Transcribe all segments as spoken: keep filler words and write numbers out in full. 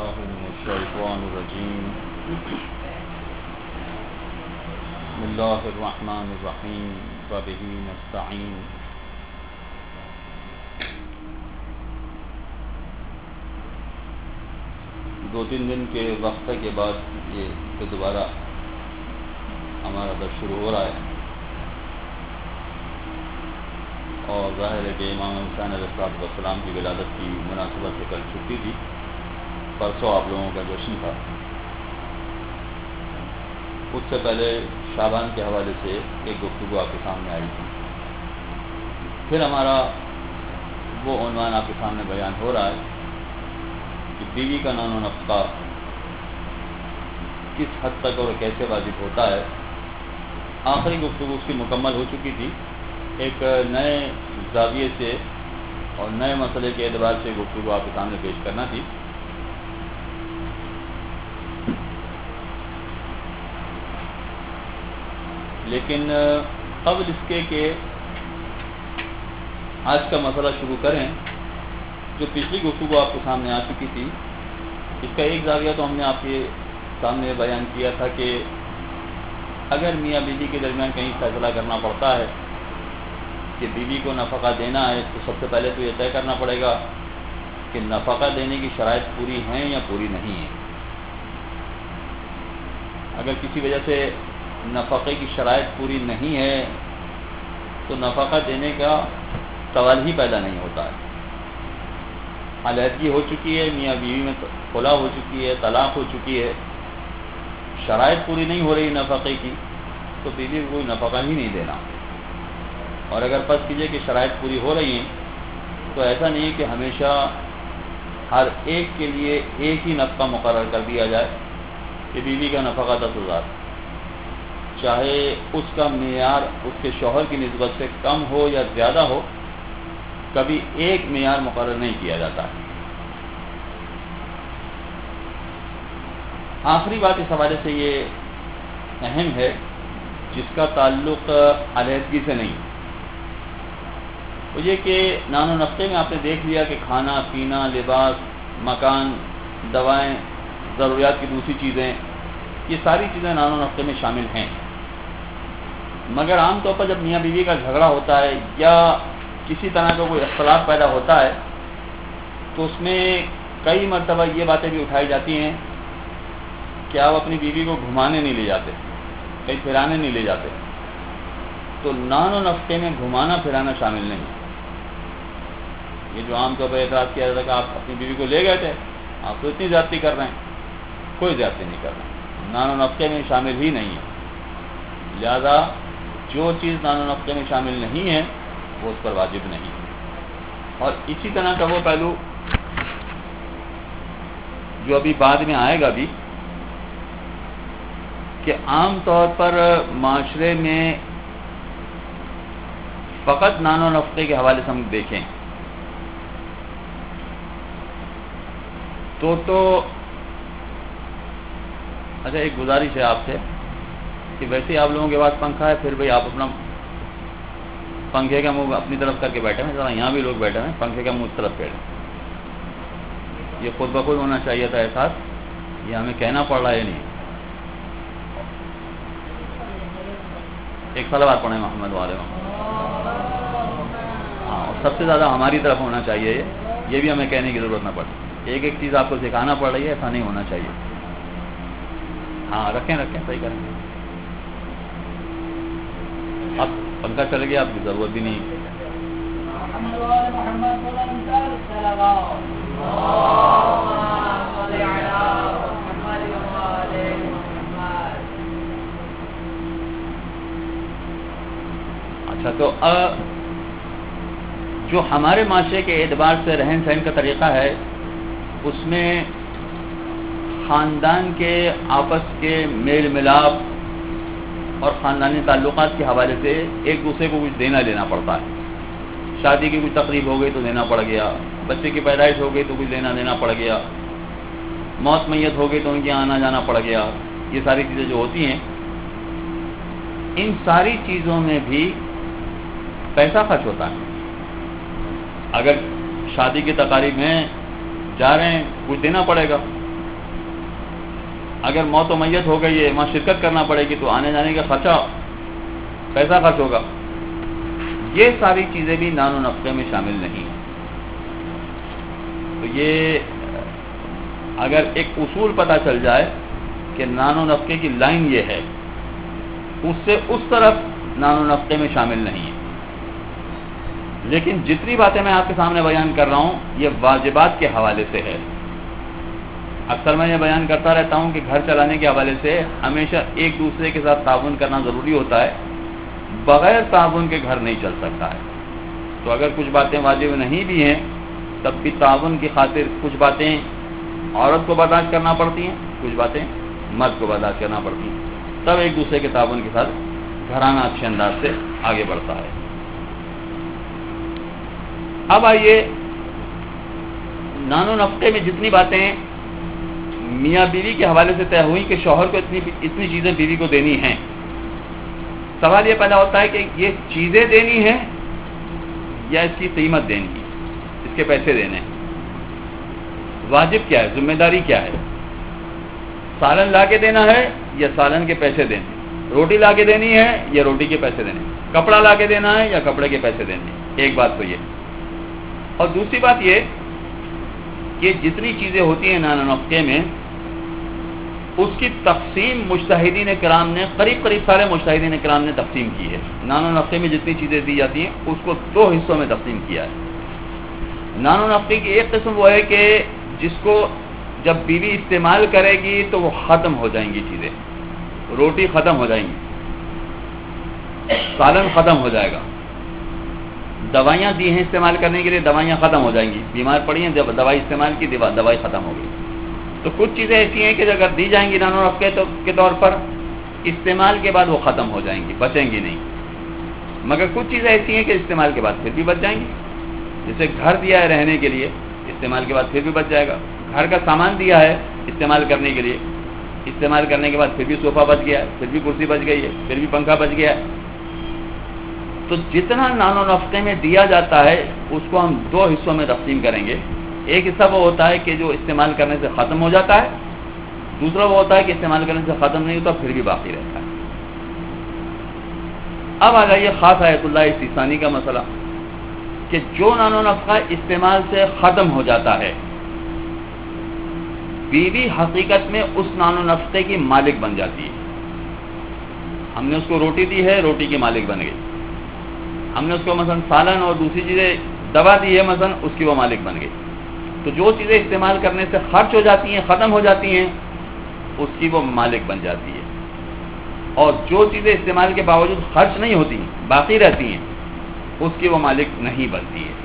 بالله من الشيطان الرجيم بسم الله الرحمن الرحيم وبه نستعين دو تین دن کے وقفے کے بعد یہ پھر دوبارہ ہمارا درس شروع ہو رہا ہے، اور ظاہر ہے کہ امام حسین علیہ السلام کی ولادت کی مناسبت سے کل چھٹی تھی، پرسوں آپ لوگوں کا جشن تھا۔ اس سے پہلے شعبان کے حوالے سے ایک گفتگو آپ کے سامنے آئی تھی، پھر ہمارا وہ عنوان آپ کے سامنے بیان ہو رہا ہے کہ بیوی کا نان و نفقہ کس حد تک اور کیسے واجب ہوتا ہے۔ آخری گفتگو اس کی مکمل ہو چکی تھی، ایک نئے زاویے سے اور نئے مسئلے کے اعتبار سے گفتگو آپ کے سامنے پیش کرنا تھی۔ لیکن قبل اس کے کہ آج کا مسئلہ شروع کریں، جو پچھلی گفتگو آپ کے سامنے آ چکی تھی، اس کا ایک زاویہ تو ہم نے آپ کے سامنے بیان کیا تھا کہ اگر میاں بیوی کے درمیان کہیں فیصلہ کرنا پڑتا ہے کہ بیوی کو نفقہ دینا ہے، تو سب سے پہلے تو یہ طے کرنا پڑے گا کہ نفقہ دینے کی شرائط پوری ہیں یا پوری نہیں ہیں۔ اگر کسی وجہ سے نفقے کی شرائط پوری نہیں ہے تو نفقہ دینے کا سوال ہی پیدا نہیں ہوتا ہے۔ علیحدگی ہو چکی ہے، میاں بیوی میں خلا ہو چکی ہے، طلاق ہو چکی ہے، شرائط پوری نہیں ہو رہی نفقے کی، تو بیوی کو کوئی نفقہ ہی نہیں دینا۔ اور اگر فرض کیجئے کہ شرائط پوری ہو رہی ہیں تو ایسا نہیں ہے کہ ہمیشہ ہر ایک کے لیے ایک ہی نفقہ مقرر کر دیا جائے کہ بیوی کا نفقہ دس ہزار، چاہے اس کا معیار اس کے شوہر کی نسبت سے کم ہو یا زیادہ ہو، کبھی ایک معیار مقرر نہیں کیا جاتا ہے۔ آخری بات اس حوالے سے یہ اہم ہے، جس کا تعلق علیحدگی سے نہیں، وہ یہ کہ نان و نفقے میں آپ نے دیکھ لیا کہ کھانا پینا، لباس، مکان، دوائیں، ضروریات کی دوسری چیزیں، یہ ساری چیزیں نان و نفقے میں شامل ہیں۔ مگر عام طور پر جب میاں بیوی کا جھگڑا ہوتا ہے یا کسی طرح کا کوئی اختلاف پیدا ہوتا ہے تو اس میں کئی مرتبہ یہ باتیں بھی اٹھائی جاتی ہیں کہ آپ اپنی بیوی کو گھمانے نہیں لے جاتے، کہیں پھرانے نہیں لے جاتے، تو نان و نفقے میں گھمانا پھرانا شامل نہیں۔ یہ جو عام طور پر اعتراض کیا جاتا ہے کہ آپ اپنی بیوی کو لے گئے تھے، آپ تو اتنی زیادتی کر رہے ہیں، کوئی زیادتی نہیں کر رہے ہیں، نان و نفقے میں شامل ہی نہیں ہے۔ لہذا جو چیز نان و نفقے میں شامل نہیں ہے وہ اس پر واجب نہیں ہے۔ اور اسی طرح کا وہ پہلو جو ابھی بعد میں آئے گا بھی، کہ عام طور پر معاشرے میں فقط نان و نفقے کے حوالے سے ہم دیکھیں تو تو اچھا ایک گزارش ہے آپ سے کہ ویسے آپ لوگوں کے پاس پنکھا ہے، پھر بھئی آپ اپنا پنکھے کا منہ اپنی طرف کر کے بیٹھے ہیں، ذرا یہاں بھی لوگ بیٹھے ہیں، پنکھے کا منہ اس طرف پھیریں۔ یہ خود بخود ہونا چاہیے تھا احساس، یہ ہمیں کہنا پڑ رہا ہے نہیں۔ ایک صلوات پڑھیں محمد والے محمد، ہاں، اور سب سے زیادہ ہماری طرف ہونا چاہیے، یہ بھی ہمیں کہنے کی ضرورت نہ پڑے، ایک ایک چیز آپ کو سکھانا پڑ رہی ہے، ایسا نہیں ہونا چاہیے۔ ہاں رکھیں رکھیں صحیح کریں، اب پنکھا چل گیا، آپ کی ضرورت بھی نہیں۔ اچھا، تو جو ہمارے معاشرے کے اعتبار سے رہن سہن کا طریقہ ہے، اس میں خاندان کے آپس کے میل ملاپ اور خاندانی تعلقات کے حوالے سے ایک دوسرے کو کچھ دینا لینا پڑتا ہے۔ شادی کی کچھ تقریب ہو گئی تو دینا پڑ گیا، بچے کی پیدائش ہو گئی تو کچھ دینا دینا پڑ گیا، موت میت ہو گئی تو ان کے آنا جانا پڑ گیا، یہ ساری چیزیں جو ہوتی ہیں، ان ساری چیزوں میں بھی پیسہ خرچ ہوتا ہے۔ اگر شادی کی تقاریب میں جا رہے ہیں کچھ دینا پڑے گا، اگر موت و میت ہو گئی ہے وہاں شرکت کرنا پڑے گی تو آنے جانے کا خرچہ پیسہ خرچ ہوگا. یہ ساری چیزیں بھی نان و نفقے میں شامل نہیں ہیں. تو یہ اگر ایک اصول پتہ چل جائے کہ نان و نفقے کی لائن یہ ہے، اس سے اس طرف نان و نفقے میں شامل نہیں ہے. لیکن جتنی باتیں میں آپ کے سامنے بیان کر رہا ہوں یہ واجبات کے حوالے سے ہے. اکثر میں یہ بیان کرتا رہتا ہوں کہ گھر چلانے کے حوالے سے ہمیشہ ایک دوسرے کے ساتھ تعاون کرنا ضروری ہوتا ہے. بغیر تعاون کے گھر نہیں چل سکتا ہے. تو اگر کچھ باتیں واجب نہیں بھی ہیں تب بھی تعاون کی خاطر کچھ باتیں عورت کو برداشت کرنا پڑتی ہیں، کچھ باتیں مرد کو برداشت کرنا پڑتی ہیں. تب ایک دوسرے کے تعاون کے ساتھ گھرانہ اچھے انداز سے آگے بڑھتا ہے. اب آئیے نان و نفقے میں جتنی باتیں میاں بیوی کے حوالے سے طے ہوئی کہ شوہر کو اتنی اتنی چیزیں بیوی کو دینی ہیں. سوال یہ پیدا ہوتا ہے کہ یہ چیزیں دینی ہیں یا اس کی قیمت دینی ہے، اس کے پیسے دینے ہیں. واجب کیا ہے، ذمہ داری کیا ہے؟ سالن لا کے دینا ہے یا سالن کے پیسے دینے؟ روٹی لا کے دینی ہے یا روٹی کے پیسے دینے؟ کپڑا لا کے دینا ہے یا کپڑے کے پیسے دینے؟ ایک بات تو یہ. اور دوسری بات یہ کہ جتنی چیزیں ہوتی ہیں نان و نفقے میں اس کی تقسیم مجتہدین کرام نے قریب قریب سارے مجتہدین کرام نے تقسیم کی ہے. نان و نفقے میں جتنی چیزیں دی جاتی ہیں اس کو دو حصوں میں تقسیم کیا ہے. نان و نفقے کی ایک قسم وہ ہے کہ جس کو جب بیوی استعمال کرے گی تو وہ ختم ہو جائیں گی چیزیں. روٹی ختم ہو جائیں گی، سالن ختم ہو جائے گا، دوائیاں دی ہیں استعمال کرنے کے لیے، دوائیاں ختم ہو جائیں گی. بیمار پڑی ہیں جب دوائی استعمال کی دوائی ختم ہو گئی. تو کچھ چیزیں ایسی ہیں کہ اگر دی جائیں گی نان و نفقے کے طور پر استعمال کے بعد وہ ختم ہو جائیں گی، بچیں گی نہیں. مگر کچھ چیزیں ایسی ہیں کہ استعمال کے بعد پھر بھی بچ جائیں گی. جیسے گھر دیا ہے رہنے کے لیے، استعمال کے بعد پھر بھی بچ جائے گا. گھر کا سامان دیا ہے استعمال کرنے کے لیے، استعمال کرنے کے بعد پھر بھی صوفہ بچ گیا ہے، پھر بھی کرسی بچ گئی ہے، پھر بھی پنکھا بچ گیا ہے. تو جتنا نان و نفقے میں دیا جاتا ہے اس کو ہم دو حصوں میں تقسیم کریں گے. ایک حصہ وہ ہوتا ہے کہ جو استعمال کرنے سے ختم ہو جاتا ہے، دوسرا وہ ہوتا ہے کہ استعمال کرنے سے ختم نہیں ہوتا پھر بھی باقی رہتا ہے. اب آ جائیے خاص آیت اللہ استثانی کا مسئلہ کہ جو نان و نفقہ استعمال سے ختم ہو جاتا ہے بیوی حقیقت میں اس نان و نفقے کی مالک بن جاتی ہے. ہم نے اس کو روٹی دی ہے، روٹی کی مالک بن گئی. ہم نے اس کو مثلا سالن اور دوسری چیزیں دوا دی ہے مثلا، اس کی وہ مالک بن گئی. تو جو چیزیں استعمال کرنے سے خرچ ہو جاتی ہیں، ختم ہو جاتی ہیں، اس کی وہ مالک بن جاتی ہے. اور جو چیزیں استعمال کے باوجود خرچ نہیں ہوتی باقی رہتی ہیں اس کی وہ مالک نہیں بنتی ہے.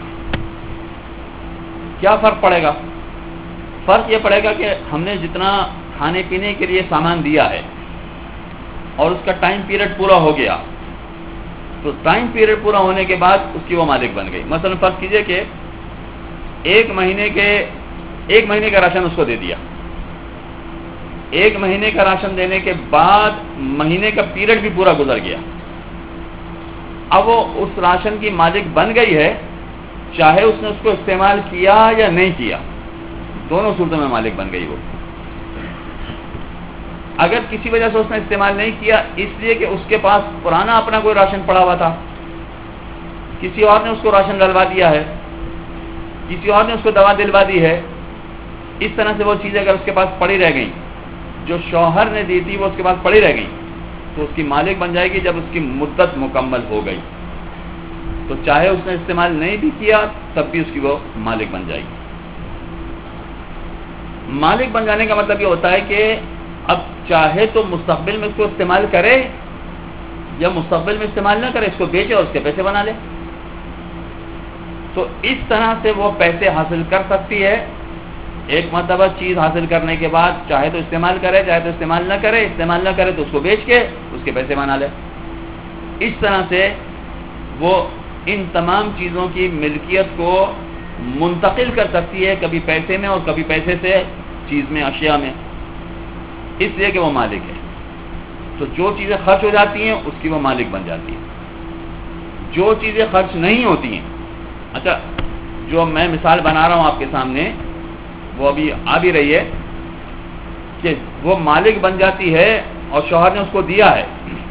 کیا فرق پڑے گا؟ فرق یہ پڑے گا کہ ہم نے جتنا کھانے پینے کے لیے سامان دیا ہے اور اس کا ٹائم پیریڈ پورا ہو گیا تو ٹائم پیریڈ پورا ہونے کے بعد اس کی وہ مالک بن گئی. مثلا فرض کیجئے کہ ایک مہینے کے ایک مہینے کا راشن اس کو دے دیا. ایک مہینے کا راشن دینے کے بعد مہینے کا پیریڈ بھی پورا گزر گیا. اب وہ اس راشن کی مالک بن گئی ہے چاہے اس نے اس کو استعمال کیا یا نہیں کیا، دونوں صورتوں میں مالک بن گئی. وہ اگر کسی وجہ سے اس نے استعمال نہیں کیا اس لیے کہ اس کے پاس پرانا اپنا کوئی راشن پڑا ہوا تھا، کسی اور نے اس کو راشن ڈلوا دیا ہے، کسی اور نے اس کو دوا دلوا دی ہے، اس طرح سے وہ چیزیں اگر اس کے پاس پڑی رہ گئیں جو شوہر نے دی تھی وہ اس کے پاس پڑی رہ گئیں تو اس کی مالک بن جائے گی جب اس کی مدت مکمل ہو گئی. تو چاہے اس نے استعمال نہیں بھی کیا تب بھی اس کی وہ مالک بن جائے گی. مالک بن جانے کا مطلب یہ ہوتا ہے کہ اب چاہے تو مستقبل میں اس کو استعمال کرے یا مستقبل میں استعمال نہ کرے، اس کو بیچے اور اس کے پیسے بنا لے. تو اس طرح سے وہ پیسے حاصل کر سکتی ہے. ایک مرتبہ چیز حاصل کرنے کے بعد چاہے تو استعمال کرے چاہے تو استعمال نہ کرے، استعمال نہ کرے تو اس کو بیچ کے اس کے پیسے بنا لے. اس طرح سے وہ ان تمام چیزوں کی ملکیت کو منتقل کر سکتی ہے، کبھی پیسے میں اور کبھی پیسے سے چیز میں، اشیاء میں، اس لیے کہ وہ مالک ہے. تو جو چیزیں خرچ ہو جاتی ہیں اس کی وہ مالک بن جاتی ہے. جو چیزیں خرچ نہیں ہوتی ہیں، اچھا جو میں مثال بنا رہا ہوں آپ کے سامنے وہ ابھی آ بھی رہی ہے کہ وہ مالک بن جاتی ہے اور شوہر نے اس کو دیا ہے،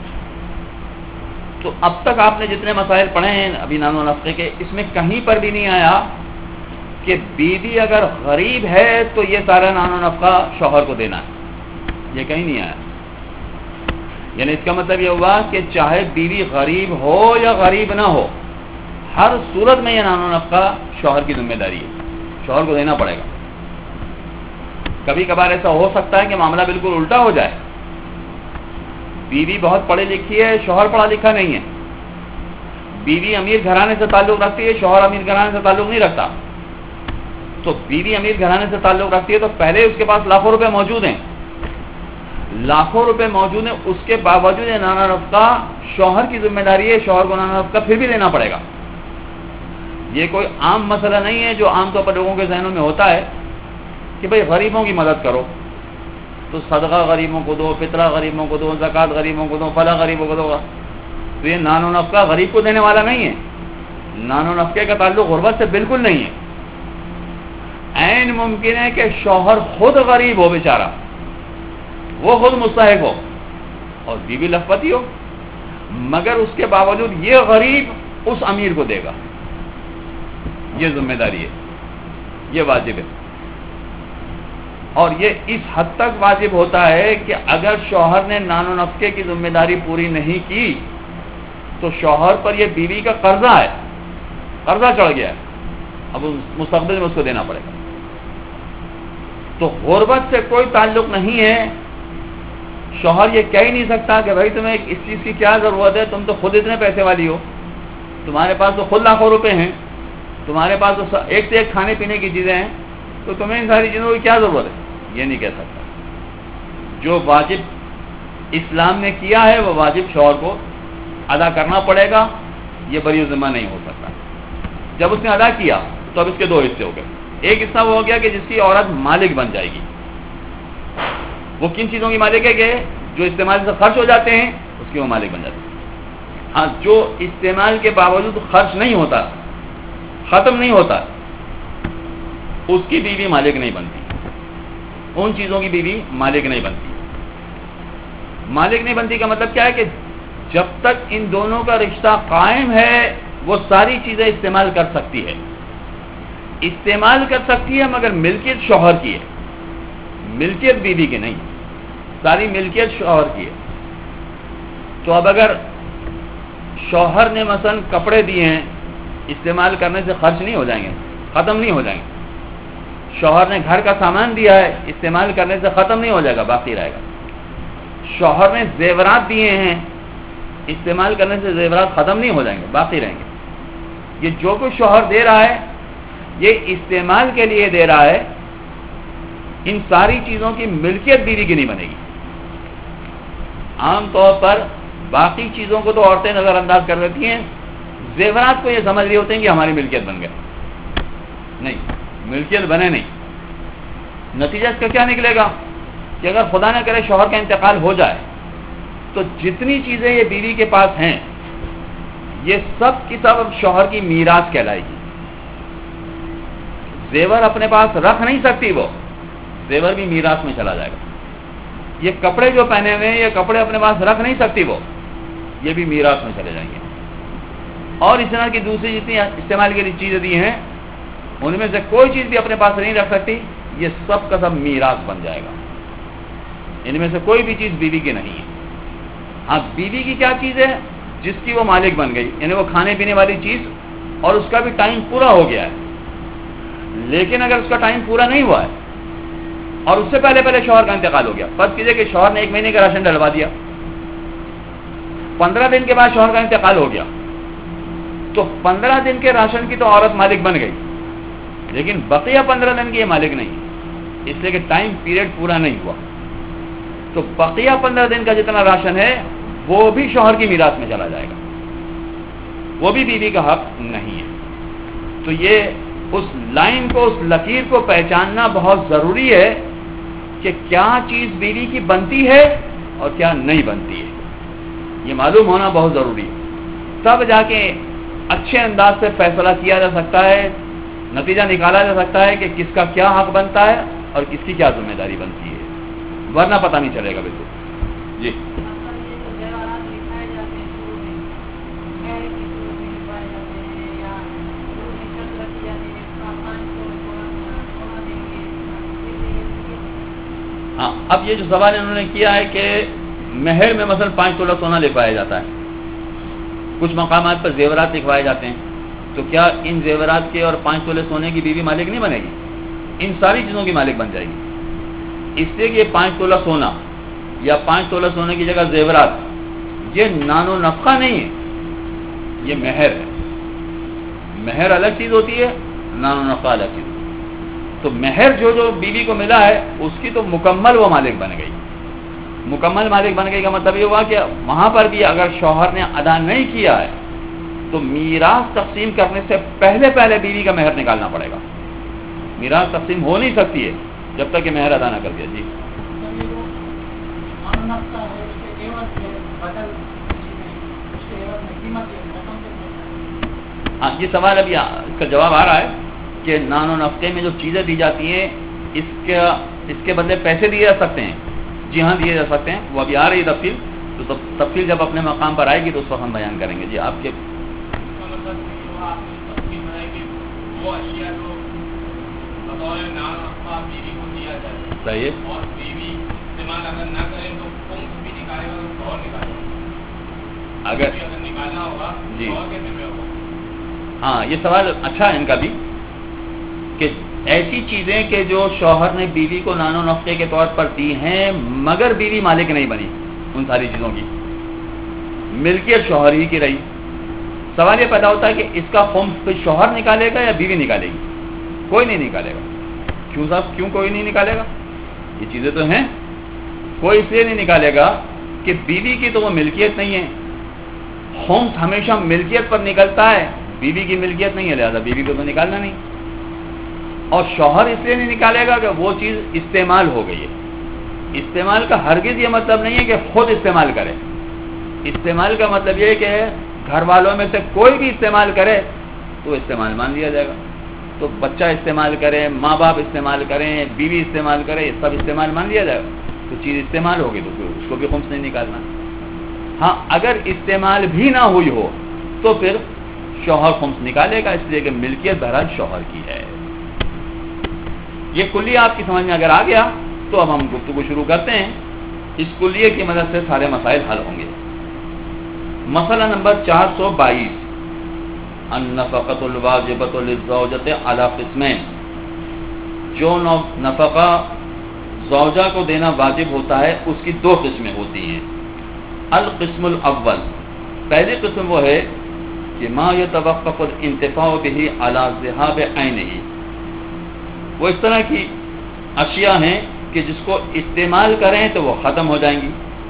تو اب تک آپ نے جتنے مسائل پڑھے ہیں ابھی نان و نفقے کے، اس میں کہیں پر بھی نہیں آیا کہ بیوی اگر غریب ہے تو یہ سارا نان و نفقہ شوہر کو دینا ہے، یہ کہیں نہیں آیا۔ یعنی اس کا مطلب یہ ہوا کہ چاہے بیوی غریب ہو یا غریب نہ ہو، ہر صورت میں یہ نان و نفقہ شوہر کی ذمہ داری ہے، شوہر کو دینا پڑے گا۔ کبھی کبھار ایسا ہو سکتا ہے کہ معاملہ بالکل الٹا ہو جائے، بیوی بہت پڑھی لکھی ہے، شوہر پڑھا لکھا نہیں ہے، بیوی امیر گھرانے سے تعلق رکھتی ہے، شوہر امیر گھرانے سے تعلق نہیں رکھتا، تو بیوی امیر گھرانے سے تعلق رکھتی ہے تو پہلے اس کے پاس لاکھوں روپے موجود ہیں، لاکھوں روپے موجود ہیں، اس کے باوجود نانا نفقہ شوہر کی ذمہ داری ہے، شوہر کو نانا نفقہ پھر بھی دینا پڑے گا۔ یہ کوئی عام مسئلہ نہیں ہے جو عام طور پر لوگوں کے ذہنوں میں ہوتا ہے کہ بھئی غریبوں کی مدد کرو، تو صدقہ غریبوں کو دو، فطرہ غریبوں کو دو، زکوٰۃ غریبوں کو دو، فلاں غریبوں کو دو، تو یہ نان و نفقہ غریب کو دینے والا نہیں ہے، نان و نفقے کا تعلق غربت سے بالکل نہیں ہے۔ عین ممکن ہے کہ شوہر خود غریب ہو بیچارہ، وہ خود مستحق ہو اور بیوی لکھپتی ہو، مگر اس کے باوجود یہ غریب اس امیر کو دے گا، یہ ذمہ داری ہے، یہ واجب ہے۔ اور یہ اس حد تک واجب ہوتا ہے کہ اگر شوہر نے نان و نفقے کی ذمہ داری پوری نہیں کی تو شوہر پر یہ بیوی کا قرضہ ہے، قرضہ چڑھ گیا ہے، اب مستقبل میں اس کو دینا پڑے گا۔ تو غربت سے کوئی تعلق نہیں ہے، شوہر یہ کہہ ہی نہیں سکتا کہ بھائی تمہیں اس چیز کی کیا ضرورت ہے، تم تو خود اتنے پیسے والی ہو، تمہارے پاس تو خود لاکھوں روپے ہیں، تمہارے پاس تو ایک سے ایک کھانے پینے کی چیزیں ہیں، تو تمہیں ان ساری چیزوں کی کیا ضرورت ہے، یہ نہیں کہہ سکتا۔ جو واجب اسلام نے کیا ہے وہ واجب شوہر کو ادا کرنا پڑے گا، یہ بری ذمہ نہیں ہو سکتا۔ جب اس نے ادا کیا تو اب اس کے دو حصے ہو گئے، ایک حصہ وہ ہو گیا کہ جس کی عورت مالک بن جائے گی، وہ کن چیزوں کی مالک ہے کہ جو استعمال سے خرچ ہو جاتے ہیں اس کی وہ مالک بن جاتی ہے۔ ہاں، جو استعمال کے باوجود خرچ نہیں ہوتا، ختم نہیں ہوتا، اس کی بیوی مالک نہیں بنتی، ان چیزوں کی بیوی مالک نہیں بنتی۔ مالک نہیں بنتی کا مطلب کیا ہے کہ جب تک ان دونوں کا رشتہ قائم ہے وہ ساری چیزیں استعمال کر سکتی ہے، استعمال کر سکتی ہے مگر ملکیت شوہر کی ہے، ملکیت بیوی کی نہیں، ساری ملکیت شوہر کی ہے۔ تو اب اگر شوہر نے مثلا کپڑے دیے ہیں، استعمال کرنے سے خرچ نہیں ہو جائیں گے، ختم نہیں ہو جائیں گے۔ شوہر نے گھر کا سامان دیا ہے، استعمال کرنے سے ختم نہیں ہو جائے گا، باقی رہے گا۔ شوہر نے زیورات دیے ہیں، استعمال کرنے سے زیورات ختم نہیں ہو جائیں گے، باقی رہیں گے۔ یہ جو کچھ شوہر دے رہا ہے یہ استعمال کے لیے دے رہا ہے، ان ساری چیزوں کی ملکیت بیوی کی نہیں بنے گی۔ عام طور پر باقی چیزوں کو تو عورتیں نظر انداز کر دیتی ہیں، زیورات کو یہ سمجھ رہی ہوتے ہیں کہ ہماری ملکیت بن گئے، نہیں، ملکیت بنے نہیں۔ نتیجہ اس کا کیا نکلے گا کہ اگر خدا نہ کرے شوہر کا انتقال ہو جائے تو جتنی چیزیں یہ بیوی کے پاس ہیں یہ سب کی سب شوہر کی میراث کہلائے گی۔ زیور اپنے پاس رکھ نہیں سکتی، وہ زیور بھی میراث میں چلا جائے گا۔ یہ کپڑے جو پہنے ہوئے ہیں یہ کپڑے اپنے پاس رکھ نہیں سکتی، وہ یہ بھی میراث میں چلے جائیں گے۔ اور اس طرح کی دوسری جتنی استعمال کے لیے چیزیں دی ہیں ان میں سے کوئی چیز بھی اپنے پاس نہیں رکھ سکتی، یہ سب کا سب میراث بن جائے گا۔ ان میں سے کوئی بھی چیز بیوی کی نہیں ہے۔ ہاں، بیوی کی کیا چیز ہے جس کی وہ مالک بن گئی، یعنی وہ کھانے پینے والی چیز، اور اس کا بھی ٹائم پورا ہو گیا ہے۔ لیکن اگر اس کا ٹائم پورا نہیں ہوا ہے اور اس سے پہلے پہلے شوہر کا انتقال ہو گیا، فرض کیجئے کہ شوہر نے ایک مہینے کا راشن ڈلوا دیا، پندرہ دن کے بعد شوہر کا انتقال ہو گیا، تو پندرہ دن کے راشن کی تو عورت مالک بن گئی، لیکن بقیہ پندرہ دن کی یہ مالک نہیں، اس لیے کہ ٹائم پیریڈ پورا نہیں ہوا۔ تو بقیہ پندرہ دن کا جتنا راشن ہے وہ بھی شوہر کی میراث میں چلا جائے گا، وہ بھی بیوی کا حق نہیں ہے۔ تو یہ اس لائن کو، اس لکیر کو پہچاننا بہت ضروری ہے کہ کیا چیز بیوی کی بنتی ہے اور کیا نہیں بنتی ہے، یہ معلوم ہونا بہت ضروری ہے۔ تب جا کے اچھے انداز سے فیصلہ کیا جا سکتا ہے، نتیجہ نکالا جا سکتا ہے کہ کس کا کیا حق بنتا ہے اور کس کی کیا ذمہ داری بنتی ہے۔ ورنہ پتہ نہیں چلے گا بالکل. جی ہاں، اب یہ جو سوال انہوں نے کیا ہے کہ مہر میں مثلا پانچ تولہ سونا لکھوایا جاتا ہے، کچھ مقامات پر زیورات لکھوائے جاتے ہیں، تو کیا ان زیورات کے اور پانچ تولے سونے کی بیوی مالک نہیں بنے گی؟ ان ساری چیزوں کی مالک بن جائے گی. اس لیے کہ یہ پانچ تولہ سونا یا پانچ تولہ سونے کی جگہ زیورات یہ نان و نفقہ نہیں ہے، یہ مہر ہے. مہر الگ چیز ہوتی ہے، نان و نفقہ الگ چیز. تو مہر جو جو بیوی کو ملا ہے اس کی تو مکمل وہ مالک بن گئی. مکمل مالک بن گئی کا مطلب یہ ہوا کہ وہاں پر بھی اگر شوہر نے ادا نہیں کیا ہے تو میراث تقسیم کرنے سے پہلے پہلے بیوی کا مہر نکالنا پڑے گا. میراث تقسیم ہو نہیں سکتی ہے جب تک کہ مہر ادا نہ کر دیا. جی ہاں، یہ سوال ابھی اس کا جواب آ رہا ہے کہ نان و نفقے میں جو چیزیں دی جاتی ہیں اس کے اس کے بدلے پیسے دیے جا سکتے ہیں. جی ہاں، دیے جا سکتے ہیں. وہ ابھی آ رہی ہے تفصیل، تو تفصیل جب اپنے مقام پر آئے گی تو اس وقت ہم بیان کریں گے. جی آپ کے صحیح اگر جی ہاں، یہ سوال اچھا ہے ان کا بھی کہ ایسی چیزیں کہ جو شوہر نے بیوی کو نان و نفقے کے طور پر دی ہیں مگر بیوی مالک نہیں بنی، ان ساری چیزوں کی ملکیت شوہر ہی کی رہی. سوال یہ پیدا ہوتا ہے کہ اس کا خمس پہ شوہر نکالے گا یا بیوی نکالے گی؟ کوئی نہیں نکالے گا. کیوں صاحب، کیوں کوئی نہیں نکالے گا؟ یہ چیزیں تو ہیں. کوئی اس لیے نہیں نکالے گا کہ بیوی کی تو وہ ملکیت نہیں ہے. خمس ہمیشہ ملکیت پر نکلتا ہے، بیوی کی ملکیت نہیں ہے، لہذا بیوی کو تو نکالنا نہیں. اور شوہر اس لیے نہیں نکالے گا کہ وہ چیز استعمال ہو گئی ہے. استعمال کا ہرگز یہ مطلب نہیں ہے کہ خود استعمال کرے. استعمال کا مطلب یہ ہے کہ گھر والوں میں سے کوئی بھی استعمال کرے تو استعمال مان لیا جائے گا. تو بچہ استعمال کرے، ماں باپ استعمال کریں، بیوی استعمال کرے، سب استعمال مان لیا جائے گا. تو چیز استعمال ہوگی تو پھر اس کو بھی خمس نہیں نکالنا. ہاں، اگر استعمال بھی نہ ہوئی ہو تو پھر شوہر خمس نکالے گا، اس لیے کہ ملکیت بہرحال شوہر کی ہے. یہ کلیہ آپ کی سمجھ میں اگر آ گیا تو اب ہم گفتگو شروع کرتے ہیں. اس کلیے کی مدد سے سارے مسائل حل ہوں گے. مسئلہ نمبر چار سو بائیس، النفقۃ الواجبۃ للزوجۃ علی قسمین. جو نفقہ زوجہ کو دینا واجب ہوتا ہے اس کی دو قسمیں ہوتی ہیں. القسم الاول، پہلی قسم وہ ہے کہ ما یتوقف الانتفاع به علی ذهاب عینہ. وہ اس طرح کی اشیاء ہیں کہ جس کو استعمال کریں تو وہ ختم ہو جائیں گی،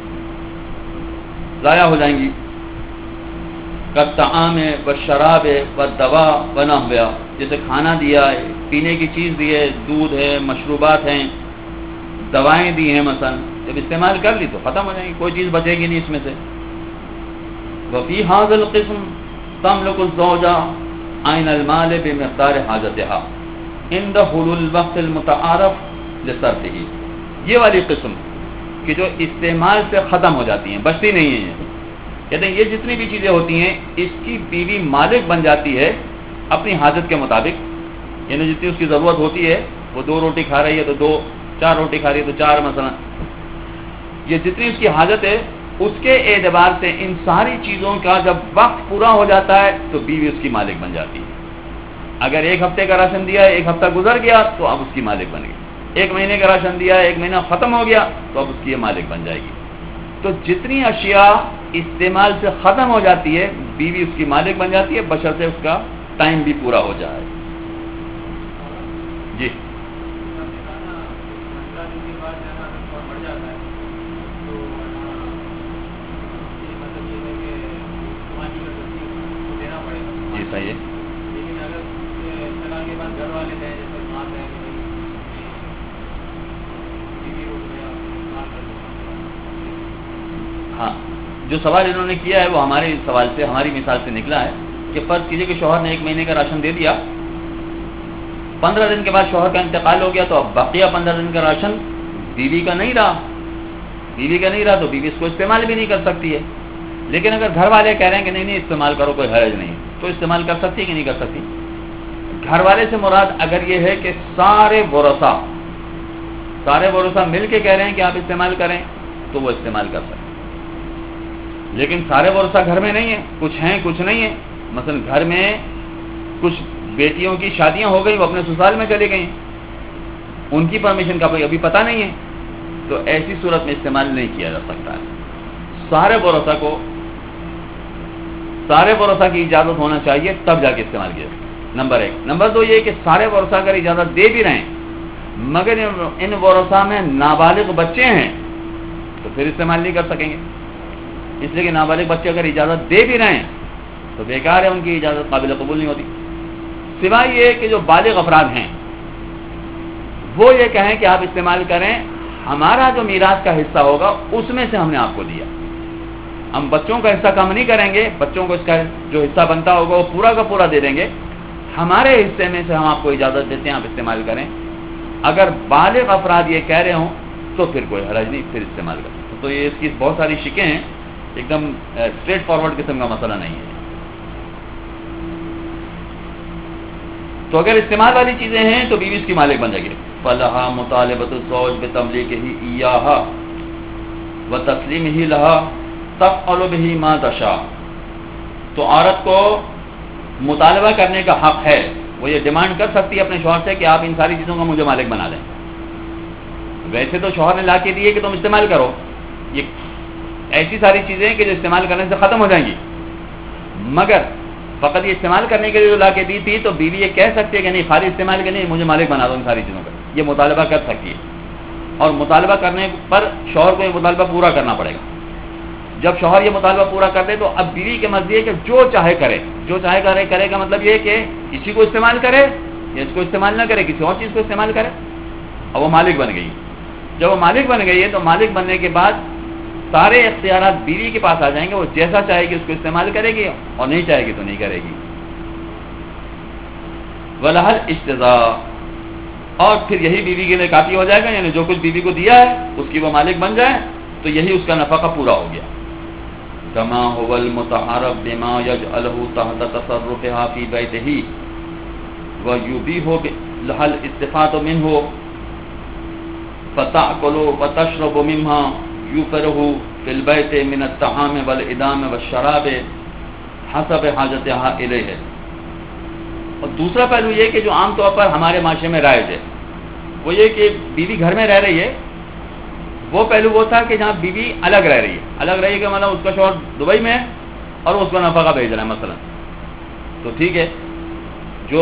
ضائع ہو جائیں گی. کالطعام والشراب والدواء ونحوها، جیسے کھانا دیا ہے، پینے کی چیز دی ہے، دودھ ہے، مشروبات ہیں، دوائیں دی ہیں، مثلا جب استعمال کر لی تو ختم ہو جائیں گی، کوئی چیز بچے گی نہیں اس میں سے. وفی هذا القسم تملک الزوجہ عین المال بمقدار حاجتها عند حلول الوقت المتعارف لصرفه. یہ والی قسم کہ جو استعمال سے ختم ہو جاتی ہیں، بچتی نہیں ہیں. کہتے ہیں یہ جتنی بھی چیزیں ہوتی ہیں اس کی بیوی مالک بن جاتی ہے اپنی حاجت کے مطابق. یعنی جتنی اس کی ضرورت ہوتی ہے، وہ دو روٹی کھا رہی ہے تو دو، چار روٹی کھا رہی ہے تو چار، مثلا یہ جتنی اس کی حاجت ہے اس کے اعتبار سے ان ساری چیزوں کا جب وقت پورا ہو جاتا ہے تو بیوی اس کی مالک بن جاتی ہے. اگر ایک ہفتے کا راشن دیا ہے، ایک ہفتہ گزر گیا تو اب اس کی مالک بن گئی. ایک مہینے کا راشن دیا ہے، ایک مہینہ ختم ہو گیا تو اب اس کی یہ مالک بن جائے گی. تو جتنی اشیاء استعمال سے ختم ہو جاتی ہے بیوی اس کی مالک بن جاتی ہے، بشرطے اس کا ٹائم بھی پورا ہو جائے. جی جی صحیح ہے. ہاں، جو سوال انہوں نے کیا ہے وہ ہمارے سوال سے، ہماری مثال سے نکلا ہے کہ فرض کیجئے کہ شوہر نے ایک مہینے کا راشن دے دیا، پندرہ دن کے بعد شوہر کا انتقال ہو گیا تو اب باقیہ پندرہ دن کا راشن بیوی کا نہیں رہا، بیوی کا نہیں رہا تو بیوی اس کو استعمال بھی نہیں کر سکتی ہے. لیکن اگر گھر والے کہہ رہے ہیں کہ نہیں نہیں استعمال کرو کوئی حرج نہیں, تو استعمال کر سکتی ہے کہ نہیں کر سکتی؟ گھر والے سے مراد اگر یہ ہے کہ سارے ورثہ سارے ورثہ مل کے کہہ رہے ہیں کہ آپ استعمال کریں تو وہ استعمال کر سکتے. لیکن سارے ورثہ گھر میں نہیں ہیں, کچھ ہیں کچھ نہیں ہیں. مثلا گھر میں کچھ بیٹیوں کی شادیاں ہو گئی, وہ اپنے سسرال میں چلی گئیں, ان کی پرمیشن کا کوئی ابھی پتہ نہیں ہے, تو ایسی صورت میں استعمال نہیں کیا جا سکتا ہے. سارے ورثہ کو سارے ورثہ کی اجازت ہونا چاہیے تب جا کے استعمال کیا جائے, نمبر ایک. نمبر دو یہ کہ سارے ورثہ اگر اجازت دے بھی رہے ہیں مگر ان ورثہ میں نابالغ بچے ہیں تو پھر استعمال نہیں کر سکیں گے, اس لیے کہ نابالغ بچے اگر اجازت دے بھی رہے ہیں تو بیکار ہے, ان کی اجازت قابل قبول نہیں ہوتی. سوائے یہ کہ جو بالغ افراد ہیں وہ یہ کہیں کہ آپ استعمال کریں, ہمارا جو میراث کا حصہ ہوگا اس میں سے ہم نے آپ کو دیا, ہم بچوں کا حصہ کم نہیں کریں گے, بچوں کو اس کا جو حصہ بنتا ہوگا وہ پورا کا پورا دے دیں گے, ہمارے حصے میں سے ہم آپ کو اجازت دیتے ہیں آپ استعمال کریں. اگر بالغ افراد یہ کہہ رہے ہوں تو پھر کوئی حرج نہیں, پھر استعمال کریں. تو یہ اس کی بہت ساری شکیں ہیں, ایک دم اسٹریٹ فارورڈ قسم کا مسئلہ نہیں ہے. تو اگر استعمال والی چیزیں ہیں تو بیوی اس کی مالک بن جائے گی. فلہا مطالبۃ الزوج بتملیکہ ایاہا وتسلیمہ لہا تفعل بہ ما تشاء. تو عورت کو مطالبہ کرنے کا حق ہے, وہ یہ ڈیمانڈ کر سکتی ہے اپنے شوہر سے کہ آپ ان ساری چیزوں کا مجھے مالک بنا دیں. ویسے تو شوہر نے لا کے دیے کہ تم استعمال کرو, یہ ایسی ساری چیزیں کہ جو استعمال کرنے سے ختم ہو جائیں گی, مگر فقط یہ استعمال کرنے کے لیے جو لا کے دی تھی تو بیوی یہ کہہ سکتی ہے کہ نہیں خالی استعمال کے لیے مجھے مالک بنا دو ان ساری چیزوں کا, یہ مطالبہ کر سکتی ہے. اور مطالبہ کرنے پر شوہر کو یہ مطالبہ پورا کرنا پڑے گا. جب شوہر یہ مطالبہ پورا کر دے تو اب بیوی کے مرضی ہے کہ جو چاہے کرے, جو چاہے کرے کرے کا مطلب یہ کہ اسی کو استعمال کرے یا اس کو استعمال نہ کرے, کسی اور چیز کو استعمال کرے. اب وہ مالک بن گئی. جب وہ مالک بن گئی ہے تو مالک بننے کے بعد سارے اختیارات بیوی کے پاس آ جائیں گے, وہ جیسا چاہے گی اس کو استعمال کرے گی اور نہیں چاہے گی تو نہیں کرے گی. ولہل اجتزاء, اور پھر یہی بیوی کے لیے کافی ہو جائے گا, یعنی جو کچھ بیوی کو دیا ہے اس کی وہ مالک بن جائے تو یہی اس کا نفقہ پورا ہو گیا. کما هو المتعارف بما يجعله تحت تصرفها في بيته ويبيح لها الاستفادة منه فتأكل وتشرب مما يوفره في البيت من الطعام والإدام والشراب حسب حاجتها إليه. اور دوسرا پہلو یہ کہ جو عام طور پر ہمارے معاشرے میں رائج ہے وہ یہ کہ بیوی گھر میں رہ رہی ہے. وہ پہلو وہ تھا کہ جہاں بیوی الگ رہ رہی ہے, الگ رہی کہ مطلب اس کا شوہر دبئی میں ہے اور اس کو نفقہ بھیج رہا ہے مثلا, تو ٹھیک ہے. جو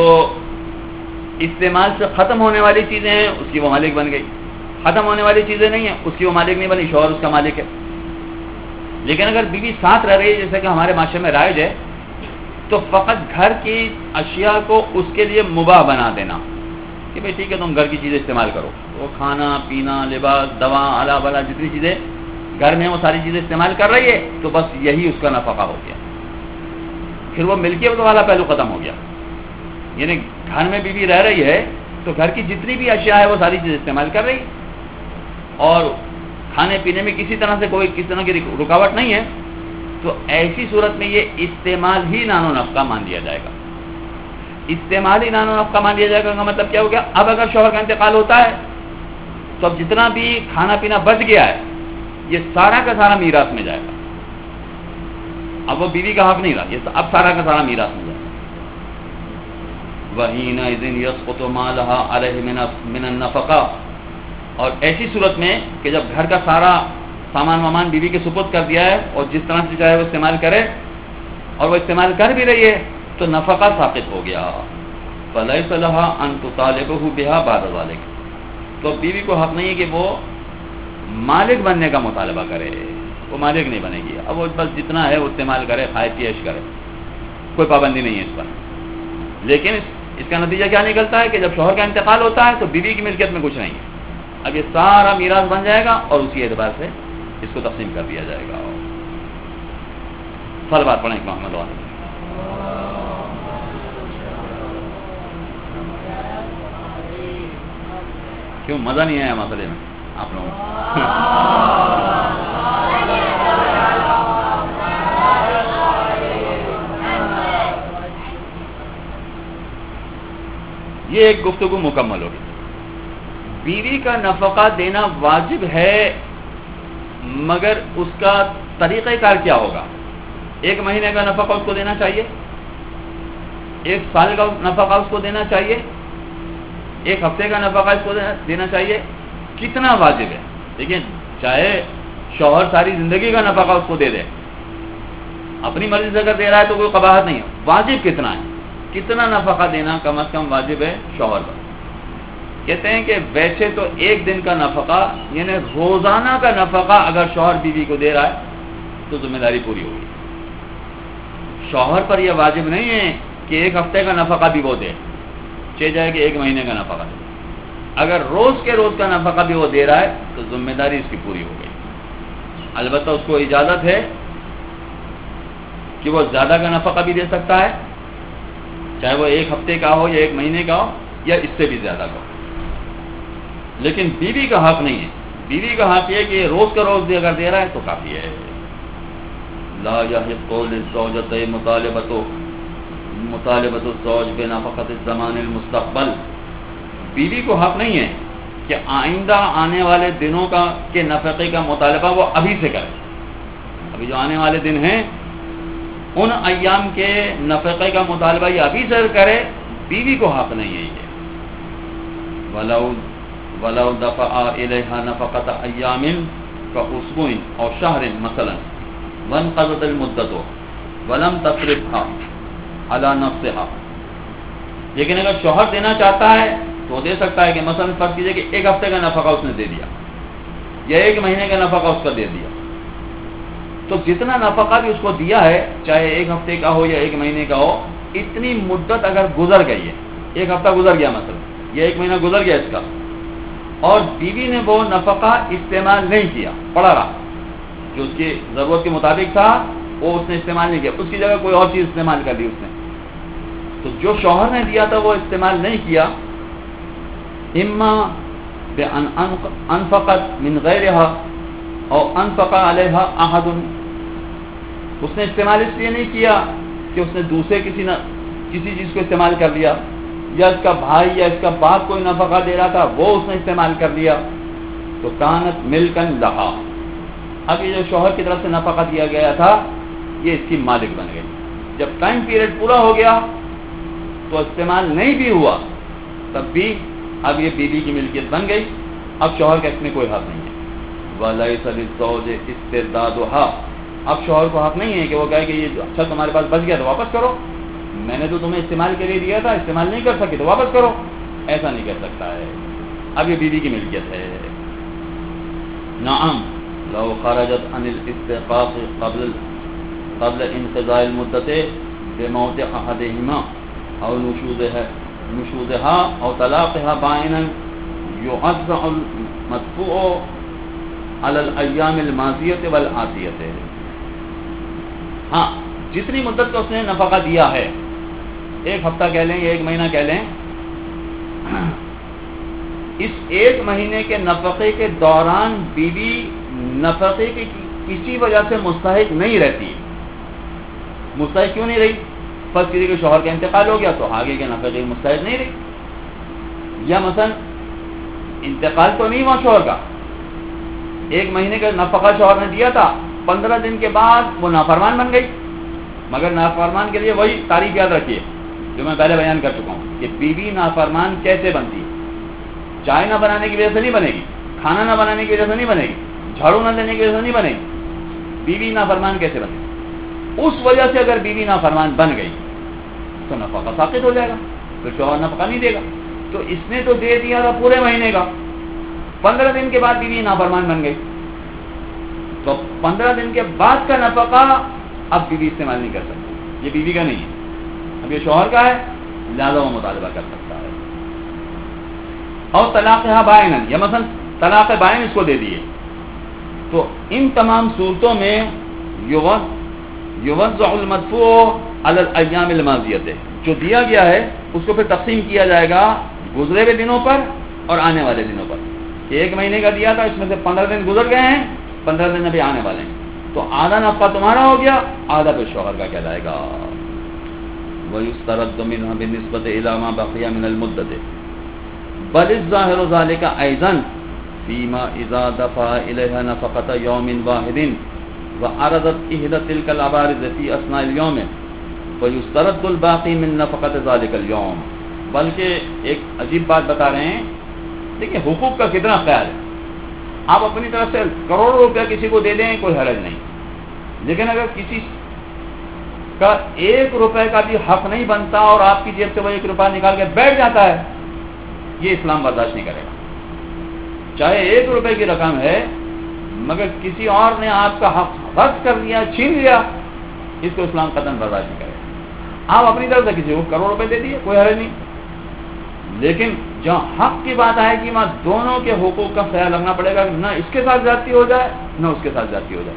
استعمال سے ختم ہونے والی چیزیں ہیں اس کی وہ مالک بن گئی, ختم ہونے والی چیزیں نہیں ہیں اس کی وہ مالک نہیں بنی, شوہر اس کا مالک ہے. لیکن اگر بیوی ساتھ رہ رہی ہے جیسے کہ ہمارے معاشرے میں رائج ہے تو فقط گھر کی اشیاء کو اس کے لیے مباح بنا دینا کہ بھائی ٹھیک ہے تم گھر کی چیزیں استعمال کرو, وہ کھانا پینا لباس دوا اعلیٰ والا جتنی چیزیں گھر میں وہ ساری چیزیں استعمال کر رہی ہے تو بس یہی اس کا نفقہ ہو گیا. پھر وہ ملکیت والا پہلو ختم ہو گیا, یعنی گھر میں بیوی رہ رہی ہے تو گھر کی جتنی بھی اشیاء ہے وہ ساری چیزیں استعمال کر رہی اور کھانے پینے میں کسی طرح سے کوئی کسی طرح کی رکاوٹ نہیں ہے, تو ایسی صورت میں یہ استعمال ہی نان و نفقہ مان لیا جائے گا. استعمالی نان و نفقہ مان لیا جائے گا کا مطلب کیا ہو گیا, اب اگر شوہر کا انتقال ہوتا ہے تو اب جتنا بھی کھانا پینا بچ گیا ہے یہ سارا کا سارا میراث میں جائے گا. اب وہ بیوی کا حق نہیں رہا, یہ اب سارا کا سارا میراث میں جائے گا. وَحِينَئِذٍ يَسْقُطُ مَا لَهَا عَلَيْهِ مِنَ النَّفَقَةِ, اور ایسی صورت میں کہ جب گھر کا سارا سامان وامان بیوی کے سپرد کر دیا ہے اور جس طرح سے چاہے وہ استعمال کرے اور وہ استعمال کر بھی رہی ہے تو نفقہ ثابت ہو گیا. فَلَيْسَ لَهَا أَن تُطَالِبَهُ بِهَا بَعْدَ ذَلِكَ, تو بیوی کو حق نہیں ہے کہ وہ مالک بننے کا مطالبہ کرے, وہ مالک نہیں بنے گی. اب وہ بس جتنا ہے وہ استعمال کرے, کھائے پیش کرے, کوئی پابندی نہیں ہے اس پر. لیکن اس, اس کا نتیجہ کیا نکلتا ہے کہ جب شوہر کا انتقال ہوتا ہے تو بیوی کی ملکیت میں کچھ نہیں ہے, اب یہ سارا میراث بن جائے گا اور اسی اعتبار سے اس کو تقسیم کر دیا جائے گا. فل بات پڑھیں محمد والے. کیوں مزہ نہیں آیا مسئلے میں آپ لوگوں کو؟ یہ ایک گفتگو مکمل ہوگی. بیوی کا نفقہ دینا واجب ہے، مگر اس کا طریقہ کار کیا ہوگا؟ ایک مہینے کا نفقہ اس کو دینا چاہیے، ایک سال کا نفقہ اس کو دینا چاہیے، ایک ہفتے کا نفقہ اس کو دینا چاہیے، کتنا واجب ہے؟ دیکھیں، چاہے شوہر ساری زندگی کا نفقہ اس کو دے دے، اپنی مرضی سے اگر دے رہا ہے تو کوئی قباحت نہیں ہے. واجب کتنا ہے؟ کتنا نفقہ دینا کم از کم واجب ہے شوہر پر؟ کہتے ہیں کہ ویسے تو ایک دن کا نفقہ یعنی روزانہ کا نفقہ اگر شوہر بیوی کو دے رہا ہے تو ذمہ داری پوری ہوگی. شوہر پر یہ واجب نہیں ہے کہ ایک ہفتے کا نفقہ بھی وہ دے، چاہے جائے کہ ایک مہینے کا نفقہ دے. اگر روز کے روز کا نفقہ بھی وہ دے رہا ہے تو ذمہ داری اس کی پوری ہو گئی. البتہ اس کو اجازت ہے کہ وہ زیادہ کا نفقہ بھی دے سکتا ہے، چاہے وہ ایک ہفتے کا ہو یا ایک مہینے کا ہو یا اس سے بھی زیادہ کا ہو. لیکن بیوی کا حق نہیں ہے. بیوی کا حق یہ کہ روز کا روز بھی اگر دے رہا ہے تو کافی ہے. لا يحق للزوجة مطالبة مطالبة الزوج بنفقة الزمان المستقبل. بیوی کو حق نہیں ہے کہ آئندہ آنے والے دنوں کا کے نفقے کا مطالبہ وہ ابھی سے کرے. ابھی جو آنے والے دن ہیں ان ایام کے نفقے کا مطالبہ یہ ابھی سے کرے، بیوی کو حق نہیں ہے یہ. ولو ولو دفع الیہا نفقۃ ایام کاسبوع او شہر مثلا وانقضت المدت ولم تصرفها على نفسها. لیکن اگر شوہر دینا چاہتا ہے تو دے سکتا ہے کہ مثلا فرض کیجئے کہ ایک ہفتے کا نفقہ اس نے دے دیا یا ایک مہینے کا نفقہ اس کا دے دیا، تو جتنا نفقہ بھی اس کو دیا ہے چاہے ایک ہفتے کا ہو یا ایک مہینے کا ہو، اتنی مدت اگر گزر گئی ہے، ایک ہفتہ گزر گیا مثلا یا ایک مہینہ گزر گیا اس کا، اور بیوی نے وہ نفقہ استعمال نہیں کیا، پڑا رہا، جو اس کی ضرورت کے مطابق تھا وہ اس نے استعمال نہیں کیا، اس کی جگہ کوئی اور چیز استعمال کر دی اس نے، تو جو شوہر نے دیا تھا وہ استعمال نہیں کیا. اما بان انفقت من غیرها او انفق علیها احد. اس نے استعمال اس لیے نہیں کیا کہ اس نے دوسرے کسی نہ کسی چیز کو استعمال کر لیا، یا اس کا بھائی یا اس کا باپ کوئی نفقہ دے رہا تھا وہ اس نے استعمال کر لیا، تو کانت ملکن لہا. اب یہ جو شوہر کی طرف سے نفقہ دیا گیا تھا یہ اس کی مالک بن گئی. جب ٹائم پیریڈ پورا ہو گیا تو استعمال نہیں بھی ہوا تب بھی اب یہ بیوی کی ملکیت بن گئی. اب شوہر کا اس میں کوئی حق نہیں ہے. وَلَيْسَ لِلزَّوْجِ اسْتِرْدَادُهَا. اب شوہر کو حق نہیں ہے کہ وہ کہے کہ یہ اچھا تمہارے پاس بچ گیا تو واپس کرو، میں نے تو تمہیں استعمال کے لیے دیا تھا، استعمال نہیں کر سکے تو واپس کرو. ایسا نہیں کر سکتا ہے. اب یہ بیوی کی ملکیت ہے. نعم لو خرجت عن الاستحقاق قبل قبل انقضاء المدت بموت احدهما او نشوزها نشوزها او طلاقها بائنا يعزع المدفوع على الايام الماضيه والاتيه. ہاں، جتنی مدت کا اس نے نفقہ دیا ہے، ایک ہفتہ کہہ لیں یا ایک مہینہ کہہ لیں، اس ایک مہینے کے نفقے کے دوران بیوی نفقے کی کسی وجہ سے مستحق نہیں رہتی. مستحق کیوں نہیں رہی؟ فرض کسی کے شوہر کا انتقال ہو گیا تو آگے کے نفقے کی مستحق نہیں رہی، یا مثلا انتقال تو نہیں ہوا شوہر کا، ایک مہینے کا نفقہ شوہر نے دیا تھا، پندرہ دن کے بعد وہ نافرمان بن گئی. مگر نافرمان کے لیے وہی تاریخ یاد رکھیے جو میں پہلے بیان کر چکا ہوں کہ بیوی نافرمان کیسے بنتی ہے. چائے نہ بنانے کی وجہ سے نہیں بنے گی، کھانا نہ بنانے کی وجہ سے نہیں بنے گی، جھاڑو نہ دینے کی وجہ سے نہیں بنے گی. بیوی نافرمان کیسے بنے گی؟ اس وجہ سے اگر بیوی نافرمان بن گئی تو نفقہ ساقط ہو جائے گا، پھر شوہر نفقہ نہیں دے گا. تو اس نے تو دے دیا تھا پورے مہینے کا، پندرہ دن کے بعد بیوی نافرمان بن گئی تو پندرہ دن کے بعد کا نفقہ اب بیوی استعمال نہیں کر سکتی. یہ بیوی کا نہیں ہے، اب یہ شوہر کا ہے، لہذا وہ مطالبہ کر سکتا ہے. اور طلاق بائن، یا مثلا طلاق بائن اس کو دے دیے، تو ان تمام صورتوں میں یوزع المدفوع علی الایام الماضیۃ، جو دیا گیا ہے اس کو پھر تقسیم کیا جائے گا گزرے ہوئے دنوں پر اور آنے والے دنوں پر. کہ ایک مہینے کا دیا تھا، اس میں سے پندرہ دن گزر گئے ہیں، پندرہ دن ابھی آنے والے ہیں، تو آدھا نفقہ تمہارا ہو گیا، آدھا پھر شوہر کا کہلائے گا. ويسترد منها بالنسبة إلى ما بقي من المدة بل الظاهر ذلك أيضا فيما إذا دفع إليها نفقة يوم واحد وعرضت إحدى تلك العوارض في أثناء اليوم ويسترد الباقي من نفقة ذلك اليوم. بلکہ ایک عجیب بات بتا رہے ہیں. دیکھیں حقوق کا کتنا خیال ہے. آپ اپنی طرف سے کروڑوں روپیہ کسی کو دے دیں کوئی حرج نہیں, لیکن اگر کسی کا ایک روپے کا بھی حق نہیں بنتا اور آپ کی جیب سے وہ ایک روپیہ نکال کے بیٹھ جاتا ہے, یہ اسلام برداشت نہیں کرے گا. چاہے ایک روپے کی رقم ہے مگر کسی اور نے آپ کا حق غصب کر لیا, چھین لیا, اس کو اسلام قطعاً برداشت نہیں کرے گا. آپ اپنی طرف سے کسی کو کروڑ روپے دے دیے کوئی حرج نہیں, لیکن جہاں حق کی بات آئے گی وہاں دونوں کے حقوق کا خیال رکھنا پڑے گا, نہ اس کے ساتھ زیادتی ہو جائے نہ اس کے ساتھ زیادتی ہو جائے.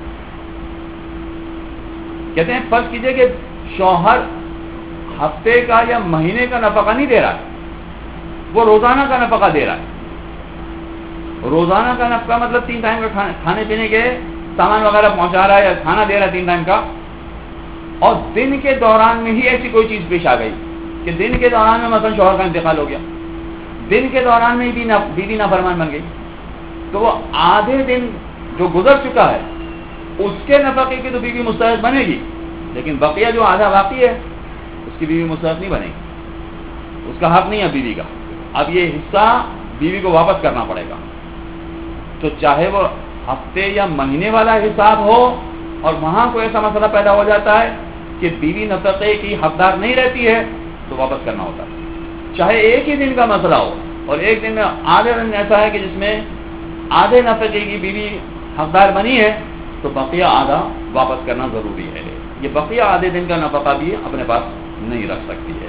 کہتے ہیں فرض کیجئے کہ شوہر ہفتے کا یا مہینے کا نفقہ نہیں دے رہا ہے, وہ روزانہ کا نفقہ دے رہا ہے. روزانہ کا نفقہ مطلب تین ٹائم کا کھانے پینے کے سامان وغیرہ پہنچا رہا ہے یا کھانا دے رہا ہے تین ٹائم کا, اور دن کے دوران میں ہی ایسی کوئی چیز پیش آ گئی کہ دن کے دوران میں مثلا شوہر کا انتقال ہو گیا, دن کے دوران میں بھی بیوی نافرمان بن گئی, تو وہ آدھے دن جو گزر چکا ہے اس کے نفقے کی تو بیوی مستحق بنے گی, لیکن بقیہ جو آدھا باقی ہے اس کی بیوی مستحق نہیں بنے گی, اس کا حق نہیں ہے بیوی کا. اب یہ حصہ بیوی کو واپس کرنا پڑے گا. تو چاہے وہ ہفتے یا مہینے والا حساب ہو اور وہاں کوئی ایسا مسئلہ پیدا ہو جاتا ہے کہ بیوی نفقے کی حقدار نہیں رہتی ہے تو واپس کرنا ہوتا ہے. چاہے ایک ہی دن کا مسئلہ ہو اور ایک دن میں آدھے دن ایسا ہے کہ جس میں آدھے نفقے کی بیوی حقدار بنی ہے تو بقیہ آدھا واپس کرنا ضروری ہے. یہ بقیہ آدھے دن کا نفقہ بھی اپنے پاس نہیں رکھ سکتی ہے.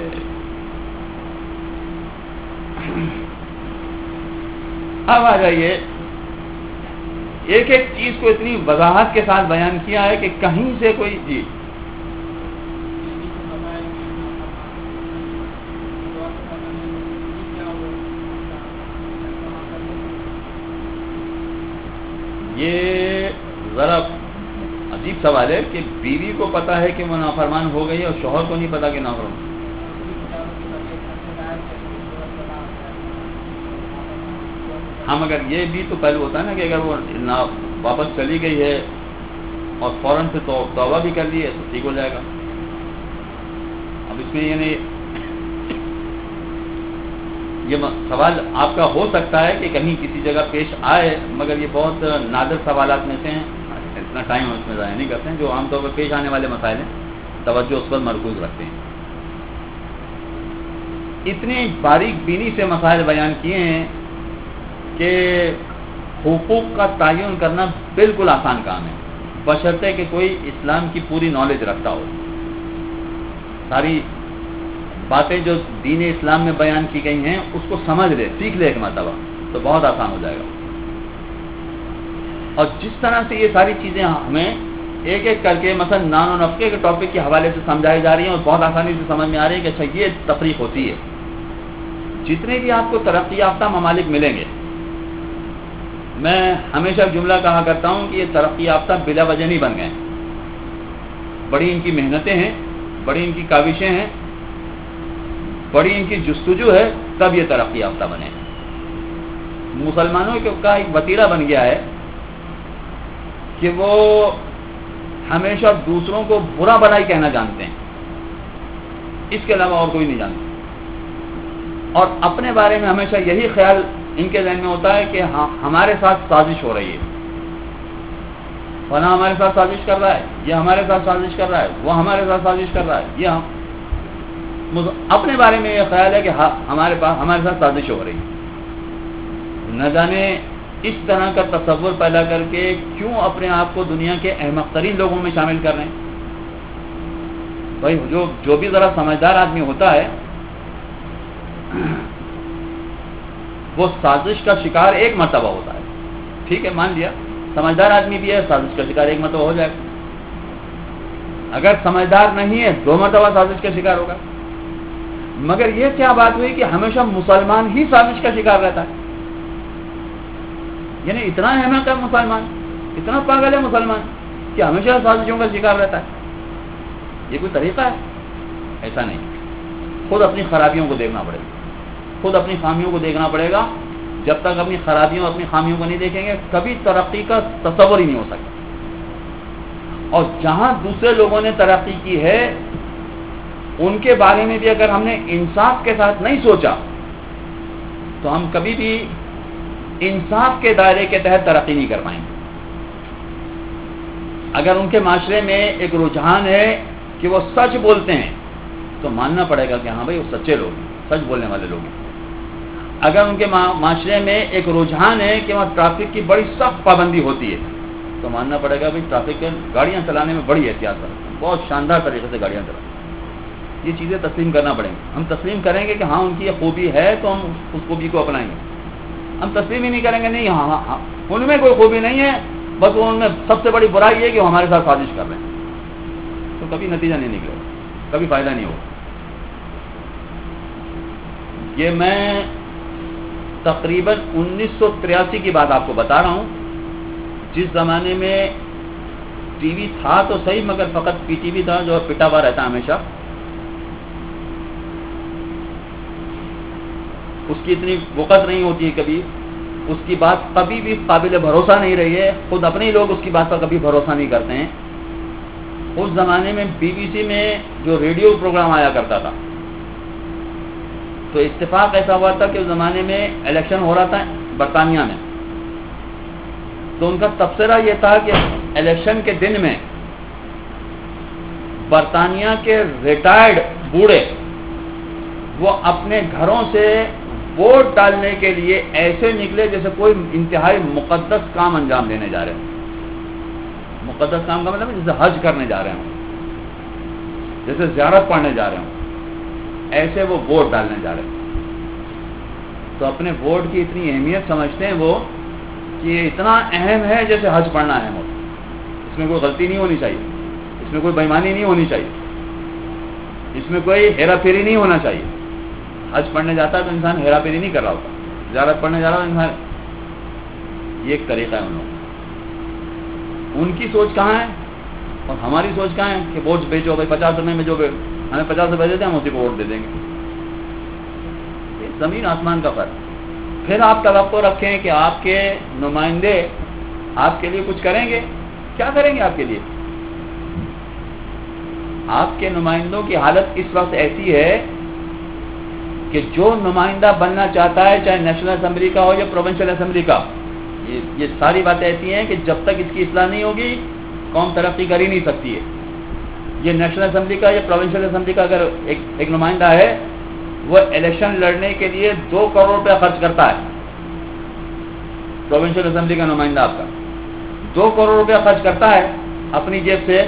اب آ جائیے, ایک ایک چیز کو اتنی وضاحت کے ساتھ بیان کیا ہے کہ کہیں سے کوئی جی یہ ذرا عجیب سوال ہے کہ بیوی کو پتا ہے کہ وہ نافرمان ہو گئی اور شوہر کو نہیں پتا کہ نافرمان. ہاں مگر یہ بھی تو پہلو ہوتا ہے نا کہ اگر وہ واپس چلی گئی ہے اور فوراً سے تو توبہ بھی کر لی ہے تو ٹھیک ہو جائے گا. اب اس میں یعنی یہ سوال آپ کا ہو سکتا ہے کہ کہیں کسی جگہ پیش آئے, مگر یہ بہت نادر سوالات میں سے ہیں, اتنا ٹائم ہم اس میں ضائع نہیں کرتے ہیں. جو عام طور پر پیش آنے والے مسائل ہیں توجہ اس پر مرکوز رکھتے ہیں. اتنی باریک بینی سے مسائل بیان کیے ہیں کہ حقوق کا تعین کرنا بالکل آسان کام ہے, بشرطے کہ کوئی اسلام کی پوری نالج رکھتا ہو. ساری باتیں جو دین اسلام میں بیان کی گئی ہیں اس کو سمجھ لے, سیکھ لے ایک مرتبہ, تو بہت آسان ہو جائے گا. اور جس طرح سے یہ ساری چیزیں ہمیں ایک ایک کر کے مثلا نان و نفقے کے ٹاپک کے حوالے سے سمجھائی جا رہی ہیں اور بہت آسانی سے سمجھ میں آ رہی ہے کہ اچھا یہ تفریق ہوتی ہے. جتنے بھی آپ کو ترقی یافتہ ممالک ملیں گے, میں ہمیشہ جملہ کہا کرتا ہوں کہ یہ ترقی یافتہ بلا وجہ نہیں بن گئے. بڑی ان کی محنتیں ہیں, بڑی ان کی کاوشیں ہیں, بڑی ان کی جستجو ہے, تب یہ ترقی یافتہ بنے. مسلمانوں کا ایک وتیرہ بن گیا ہے کہ وہ ہمیشہ دوسروں کو برا بھلائی کہنا جانتے ہیں, اس کے علاوہ اور کوئی نہیں جانتے. اور اپنے بارے میں ہمیشہ یہی خیال ان کے ذہن میں ہوتا ہے کہ ہاں ہمارے ساتھ سازش ہو رہی ہے, فلاں ہمارے ساتھ سازش کر رہا ہے, یہ ہمارے ساتھ سازش کر رہا ہے, وہ ہمارے ساتھ سازش کر رہا ہے. یہ ہم اپنے بارے میں یہ خیال ہے کہ ہمارے پاس ہمارے ساتھ سازش ہو رہی ہے. نہ جانے اس طرح کا تصور پیدا کر کے کیوں اپنے آپ کو دنیا کے احمق ترین لوگوں میں شامل کر رہے ہیں. بھائی جو جو بھی ذرا سمجھدار آدمی ہوتا ہے وہ سازش کا شکار ایک مرتبہ ہوتا ہے. ٹھیک ہے, مان لیا سمجھدار آدمی بھی ہے, سازش کا شکار ایک مرتبہ ہو جائے گا. اگر سمجھدار نہیں ہے دو مرتبہ سازش کا شکار ہوگا. مگر یہ کیا بات ہوئی کہ ہمیشہ مسلمان ہی سازش کا شکار رہتا ہے. یعنی اتنا احمق ہے مسلمان, اتنا پاگل ہے مسلمان کہ ہمیشہ سازشوں کا شکار رہتا ہے. یہ کوئی طریقہ ہے؟ ایسا نہیں. خود اپنی خرابیوں کو دیکھنا پڑے گا، خود اپنی خامیوں کو دیکھنا پڑے گا. جب تک اپنی خرابیوں اپنی خامیوں کو نہیں دیکھیں گے کبھی ترقی کا تصور ہی نہیں ہو سکتا. اور جہاں دوسرے لوگوں نے ترقی کی ہے ان کے بارے میں بھی اگر ہم نے انصاف کے ساتھ نہیں سوچا تو ہم کبھی بھی انصاف کے دائرے کے تحت ترقی نہیں کر پائیں گے. اگر ان کے معاشرے میں ایک رجحان ہے کہ وہ سچ بولتے ہیں تو ماننا پڑے گا کہ ہاں بھائی وہ سچے لوگ ہیں، سچ بولنے والے لوگ ہیں. اگر ان کے معاشرے میں ایک رجحان ہے کہ وہاں ٹریفک کی بڑی سخت پابندی ہوتی ہے تو ماننا پڑے گا بھائی ٹریفک کے گاڑیاں چلانے میں بڑی احتیاط کرتے ہیں، بہت شاندار طریقے سے گاڑیاں چلاتے ہیں. یہ چیزیں تسلیم کرنا پڑیں گی. ہم تسلیم کریں گے کہ ہاں ان کی یہ خوبی ہے تو ہم اس خوبی کو اپنائیں گے. ہم تسلیم ہی نہیں کریں گے نہیں ہاں ہاں ان میں کوئی خوبی نہیں ہے، بس ان میں سب سے بڑی برائی ہے کہ وہ ہمارے ساتھ سازش کر رہے ہیں، تو کبھی نتیجہ نہیں نکلے گا، کبھی فائدہ نہیں ہوگا. یہ میں تقریباً انیس سو تریاسی کی بات آپ کو بتا رہا ہوں، جس زمانے میں ٹی وی تھا تو صحیح مگر فقط پی ٹی وی تھا جو پٹا ہوا رہتا ہمیشہ. اس کی اتنی وقت نہیں ہوتی ہے، کبھی اس کی بات کبھی بھی قابل بھروسہ نہیں رہی ہے، خود اپنے ہی لوگ اس کی بات پر کبھی بھروسہ نہیں کرتے ہیں. اس زمانے میں بی بی سی میں جو ریڈیو پروگرام آیا کرتا تھا تو اتفاق ایسا ہوا تھا کہ اس زمانے میں الیکشن ہو رہا تھا برطانیہ میں، تو ان کا تبصرہ یہ تھا کہ الیکشن کے دن میں برطانیہ کے ریٹائرڈ بوڑھے وہ اپنے گھروں سے ووٹ ڈالنے کے لیے ایسے نکلے جیسے کوئی انتہائی مقدس کام انجام دینے جا رہے ہیں. مقدس کام کا مطلب جیسے حج کرنے جا رہے ہوں، جیسے زیارت پڑھنے جا رہے ہوں، ایسے وہ ووٹ ڈالنے جا رہے ہیں. تو اپنے ووٹ کی اتنی اہمیت سمجھتے ہیں وہ کہ یہ اتنا اہم ہے جیسے حج پڑھنا اہم ہو. اس میں کوئی غلطی نہیں ہونی چاہیے، اس میں کوئی بےایمانی نہیں ہونی چاہیے، اس میں کوئی ہیرا پھیری نہیں ہونا چاہیے. حج پڑھنے جاتا ہے تو انسان ہیرا پھیری نہیں کر رہا ہوتا، زیارت پڑھنے جا رہا ہے انسان. یہ ایک طریقہ ہے ان لوگوں. ان کی سوچ کہاں ہے اور ہماری سوچ کہاں ہے کہ ووٹ بیچو بھائی، پچاس روپے میں جو ہمیں پچاس روپے دیتے ہیں ہم اسی کو ووٹ دے دیں گے. یہ زمین آسمان کا فرق. پھر آپ توقع رکھیں کہ آپ کے نمائندے آپ کے لیے کچھ کریں گے. کیا کریں گے آپ کے لیے؟ آپ کے نمائندوں کی حالت اس وقت ایسی ہے کہ جو نمائندہ بننا چاہتا ہے چاہے نیشنل اسمبلی کا ہو یا پروونشل اسمبلی کا، یہ یہ ساری باتیں ایسی ہیں کہ جب تک اس کی اصلاح نہیں ہوگی قوم ترقی کر ہی نہیں سکتی ہے. یہ نیشنل اسمبلی کا یا پروونشل اسمبلی کا اگر ایک ایک نمائندہ ہے وہ الیکشن لڑنے کے لیے دو کروڑ روپیہ خرچ کرتا ہے. پروونشل اسمبلی کا نمائندہ آپ کا دو کروڑ روپیہ خرچ کرتا ہے اپنی جیب سے.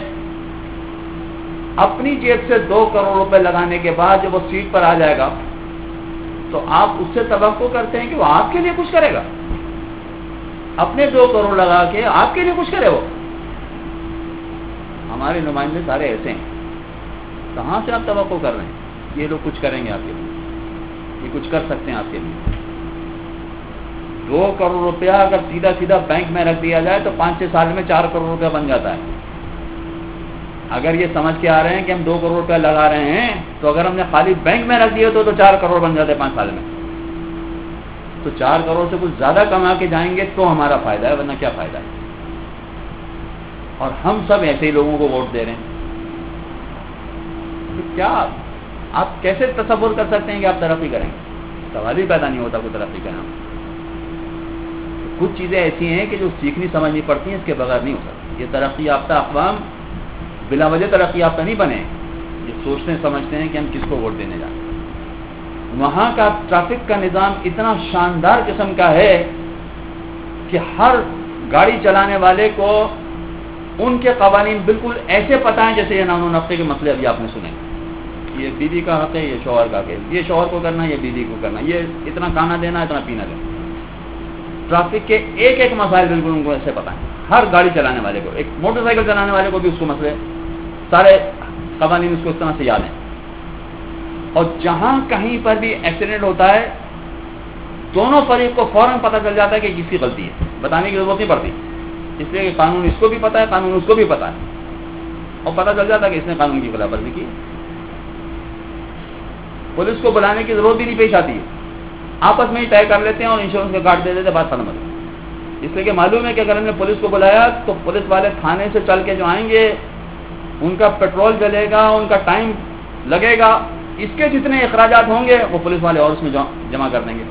اپنی جیب سے دو کروڑ روپے لگانے کے بعد جب وہ سیٹ پر آ جائے گا تو آپ اس سے توقع کرتے ہیں کہ وہ آپ کے لیے کچھ کرے گا. اپنے دو کروڑ لگا کے آپ کے لیے کچھ کرے. وہ ہمارے نمائندے سارے ایسے ہیں. کہاں سے آپ توقع کر رہے ہیں یہ لوگ کچھ کریں گے آپ کے لیے، یہ کچھ کر سکتے ہیں آپ کے لیے؟ دو کروڑ روپیہ اگر سیدھا سیدھا بینک میں رکھ دیا جائے تو پانچ چھ سال میں چار کروڑ روپیہ بن جاتا ہے. اگر یہ سمجھ کے آ رہے ہیں کہ ہم دو کروڑ روپیہ لگا رہے ہیں تو اگر ہم نے خالی بینک میں رکھ دیے تو تو چار کروڑ بن جاتے پانچ سال میں. تو چار کروڑ سے کچھ زیادہ کما کے جائیں گے تو ہمارا فائدہ ہے، ورنہ کیا فائدہ ہے؟ اور ہم سب ایسے ہی لوگوں کو ووٹ دے رہے ہیں. تو کیا آپ کیسے تصور کر سکتے ہیں کہ آپ ترقی کریں گے؟ سوال ہی پیدا نہیں ہوتا کوئی ترقی کرنا. کچھ چیزیں ایسی ہیں کہ جو سیکھنی سمجھنی پڑتی ہیں، اس کے بغیر نہیں ہو سکتی. یہ ترقی یافتہ اقوام بلا وجہ ترقی یافتہ نہیں بنے. یہ سوچتے سمجھتے ہیں کہ ہم کس کو ووٹ دینے جا رہے ہیں. وہاں کا ٹریفک کا نظام اتنا شاندار قسم کا ہے کہ ہر گاڑی چلانے والے کو ان کے قوانین بالکل ایسے پتہ ہیں جیسے یہ نان و نقطے کے مسئلے ابھی آپ نے سنے. یہ بیوی کا حق ہے، یہ شوہر کا حق ہے، یہ شوہر کو کرنا، یہ بیوی کو کرنا، یہ اتنا کھانا دینا، اتنا پینا دینا. ٹریفک کے ایک ایک مسائل بالکل ان کو ایسے پتہ ہیں. ہر گاڑی چلانے والے کو، ایک موٹر سائیکل چلانے والے کو بھی اس کو مسئلے سارے قوانین اس کو اس طرح سے یاد ہیں. اور جہاں کہیں پر بھی ایکسیڈنٹ ہوتا ہے دونوں فریق کو فوراً پتہ چل جاتا ہے کہ کس کی غلطی ہے، بتانے کی ضرورت نہیں پڑتی. اس لیے کہ قانون اس کو بھی پتہ ہے، قانون اس کو بھی پتہ ہے، اور پتہ چل جاتا ہے کہ اس نے قانون کی خلاف ورزی کی. پولیس کو بلانے کی ضرورت بھی نہیں پیش آتی ہے، آپس میں ہی طے کر لیتے ہیں اور انشورنس کا کارڈ دے دیتے، بات ختم ہو جاتی ہے۔ اس لیے کہ معلوم ہے کہ اگر ہم نے پولیس کو بلایا تو پولیس والے تھانے سے چل کے جو آئیں گے ان کا پیٹرول جلے گا، ان کا ٹائم لگے گا، اس کے جتنے اخراجات ہوں گے وہ پولیس والے اور اس میں جمع کر دیں گے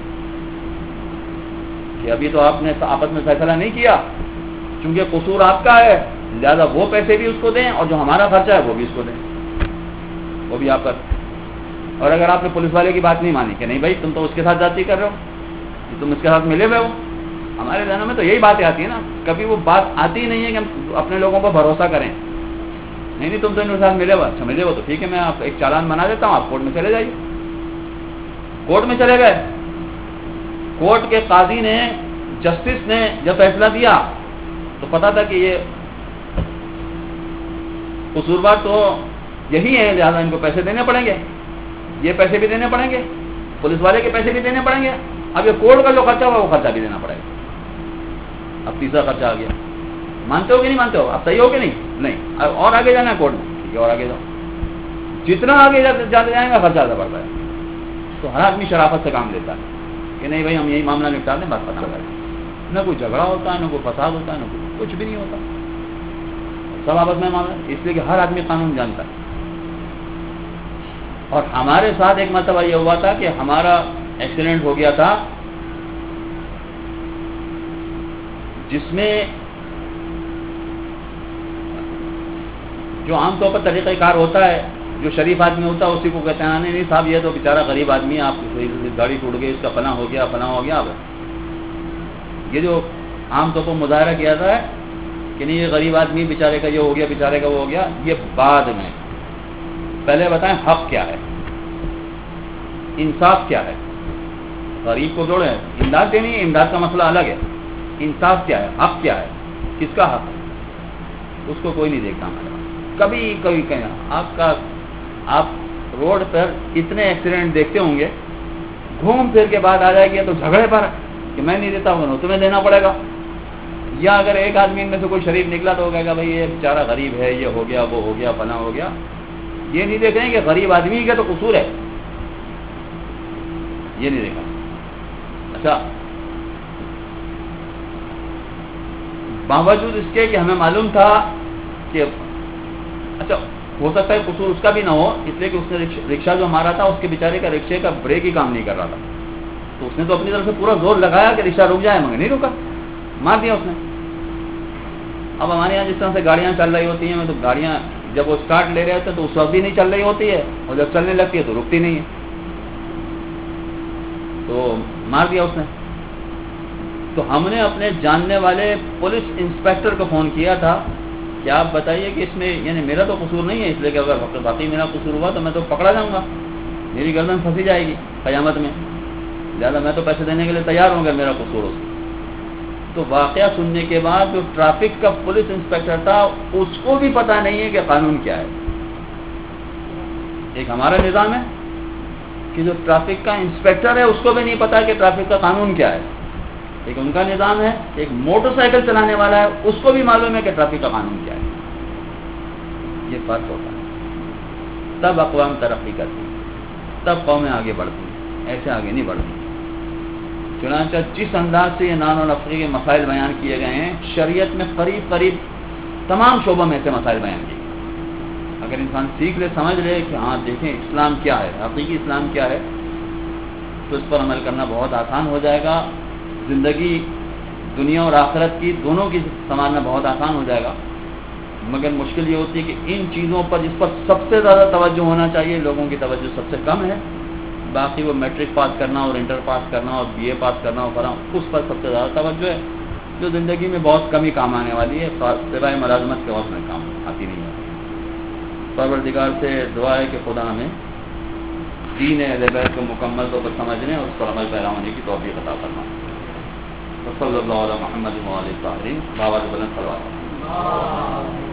کہ ابھی تو آپ نے آپس میں فیصلہ نہیں کیا، چونکہ قصور آپ کا ہے لہٰذا وہ پیسے بھی اس کو دیں اور جو ہمارا خرچہ ہے وہ بھی اس کو دیں، وہ بھی آپ کا۔ اور اگر آپ نے پولیس والے کی بات نہیں مانی کہ نہیں بھائی تم تو اس کے ساتھ جاتی کر رہے ہو، تم اس کے ساتھ ملے ہوئے ہو، ہمارے ذہنوں میں تو یہی باتیں آتی ہیں نا، کبھی وہ بات آتی ہی نہیں ہے کہ ہم اپنے لوگوں پر بھروسہ کریں۔ نہیں نہیں تم تو ان کے ساتھ ملے ہوا، اچھا ملے ہو تو ٹھیک ہے، میں آپ ایک چالان بنا دیتا ہوں، آپ کورٹ میں چلے جائیے۔ کورٹ میں چلے گئے، کورٹ کے قاضی نے، جسٹس نے جب فیصلہ دیا تو پتا تھا کہ یہ قصوروار تو یہی ہے، لہٰذا ان کو پیسے دینے پڑیں گے، یہ پیسے بھی دینے پڑیں گے، پولیس والے کے پیسے بھی دینے پڑیں گے، اب یہ کورٹ کا جو خرچہ ہوا وہ خرچہ بھی دینا پڑے گا۔ اب تیسرا خرچہ آ گیا، مانتے ہو کہ نہیں مانتے ہو؟ اب صحیح ہو کہ نہیں؟ نہیں، اب اور آگے جانا ہے کورٹ میں، ٹھیک ہے اور آگے جاؤ، جتنا آگے جاتے جائیں گا خرچہ زیادہ بڑھتا ہے۔ تو ہر آدمی شرافت سے کام لیتا ہے کہ نہیں بھائی ہم یہی معاملہ نپٹا دیں، بس ختم کریں، نہ کوئی جھگڑا ہوتا ہے، نہ کوئی فساد ہوتا ہے، نہ کوئی کچھ بھی نہیں ہوتا، سب آپس میں معاملہ، اس لیے کہ ہر آدمی قانون جانتا ہے۔ اور ہمارے ساتھ ایک مرتبہ یہ ہوا تھا کہ ہمارا ایکسیڈنٹ ہو گیا تھا جس میں جو عام طور پر طریقہ کار ہوتا ہے، جو شریف آدمی ہوتا ہے اسی کو کہتے ہیں نہیں نہیں صاحب یہ تو بیچارہ غریب آدمی ہے، آپ کی گاڑی ٹوٹ گئی، اس کا فلاں ہو گیا فلاں ہو گیا۔ اب یہ جو عام طور پر مظاہرہ کیا جاتا ہے کہ نہیں یہ غریب آدمی بیچارے کا یہ ہو گیا، بیچارے کا وہ ہو گیا، یہ بعد میں، پہلے بتائیں حق کیا ہے، انصاف کیا ہے۔ غریب کو جوڑے امداد دینی ہے، امداد کا مسئلہ الگ ہے، انصاف کیا ہے، حق کیا ہے، کس کا حق ہے، اس کو کوئی نہیں دیکھتا ہمارے پاس۔ کبھی کبھی کہیں آپ کا آپ روڈ پر اتنے ایکسیڈنٹ دیکھتے ہوں گے، گھوم پھر کے بعد آ جائے گی تو جھگڑے پر کہ میں نہیں دیتا ہوں تمہیں دینا پڑے گا، یا اگر ایک آدمی میں سے کوئی شریف نکلا تو وہ کہے گا بھائی یہ بیچارہ غریب ہے، یہ ہو گیا وہ ہو گیا فلاں ہو گیا۔ یہ نہیں دیکھ رہے ہیں کہ غریب آدمی کا تو قصور ہے، یہ نہیں دیکھا۔ اچھا باوجود اس کے کہ ہمیں معلوم تھا کہ اچھا ہو سکتا ہے قصور اس کا بھی نہ ہو، اس لیے کہ اس نے رکشہ جو مارا تھا اس کے بیچارے کا رکشے کا بریک ہی کام نہیں کر رہا تھا، تو اس نے تو اپنی طرف سے پورا زور لگایا کہ رکشہ رک جائے، مگر نہیں رکا، مار دیا اس نے۔ اب ہمارے یہاں جس طرح سے گاڑیاں چل رہی ہوتی ہیں تو گاڑیاں جب وہ اسٹارٹ لے رہے ہوتے ہیں تو اس وقت بھی نہیں چل رہی ہوتی ہے، اور جب چلنے لگتی ہے تو رکتی نہیں ہے، تو مار دیا اس نے۔ تو ہم نے اپنے جاننے والے پولیس انسپیکٹر کو فون کیا تھا کہ آپ بتائیے کہ اس میں یعنی میرا تو قصور نہیں ہے، اس لیے کہ اگر باقی میرا قصور ہوا تو میں تو پکڑا جاؤں گا، میری گردن پھنسی جائے گی قیامت میں، لہٰذا میں تو پیسے دینے کے لیے تیار ہوں گا میرا قصور ہو۔ تو واقعہ سننے کے بعد جو ٹریفک کا پولیس انسپیکٹر تھا اس کو بھی پتہ نہیں ہے کہ قانون کیا ہے۔ ایک ہمارا نظام ہے کہ جو ٹریفک کا انسپیکٹر ہے اس کو بھی نہیں پتا کہ ٹریفک کا قانون کیا ہے، ایک ان کا نظام ہے، ایک موٹر سائیکل چلانے والا ہے اس کو بھی معلوم ہے کہ ٹریفک کا قانون کیا ہے۔ یہ فرق ہوتا ہے، تب اقوام ترقی کرتی ہیں، تب قومیں آگے بڑھتی ہیں، ایسے آگے نہیں بڑھتی۔ چنانچہ جس انداز سے یہ نان و نفقے کے مسائل بیان کیے گئے ہیں، شریعت میں قریب قریب تمام شعبوں میں سے مسائل بیان کیے گئے، اگر انسان سیکھ لے سمجھ لے کہ ہاں دیکھیں اسلام کیا ہے، حقیقی اسلام کیا ہے، تو اس پر عمل کرنا بہت آسان ہو جائے گا، زندگی دنیا اور آخرت کی دونوں کی سنبھالنا بہت آسان ہو جائے گا۔ مگر مشکل یہ ہوتی ہے کہ ان چیزوں پر جس پر سب سے زیادہ توجہ ہونا چاہیے لوگوں کی توجہ سب سے کم ہے، باقی وہ میٹرک پاس کرنا اور انٹر پاس کرنا اور بی اے پاس کرنا اور کرنا اس پر سب سے زیادہ توجہ ہے، جو زندگی میں بہت کم ہی کام آنے والی ہے، سوائے ملازمت کے اور میں کام آتی نہیں ہے۔ پروردگار سے دعا ہے کہ خدا ہمیں دین اہل بیت کو مکمل طور پر سمجھنے اور اس پر عمل پیرا ہونے کی توفیق عطا فرمائے۔ صلی اللہ علیہ محمد و علیہ الطاہرین، بابا بلند صلوات۔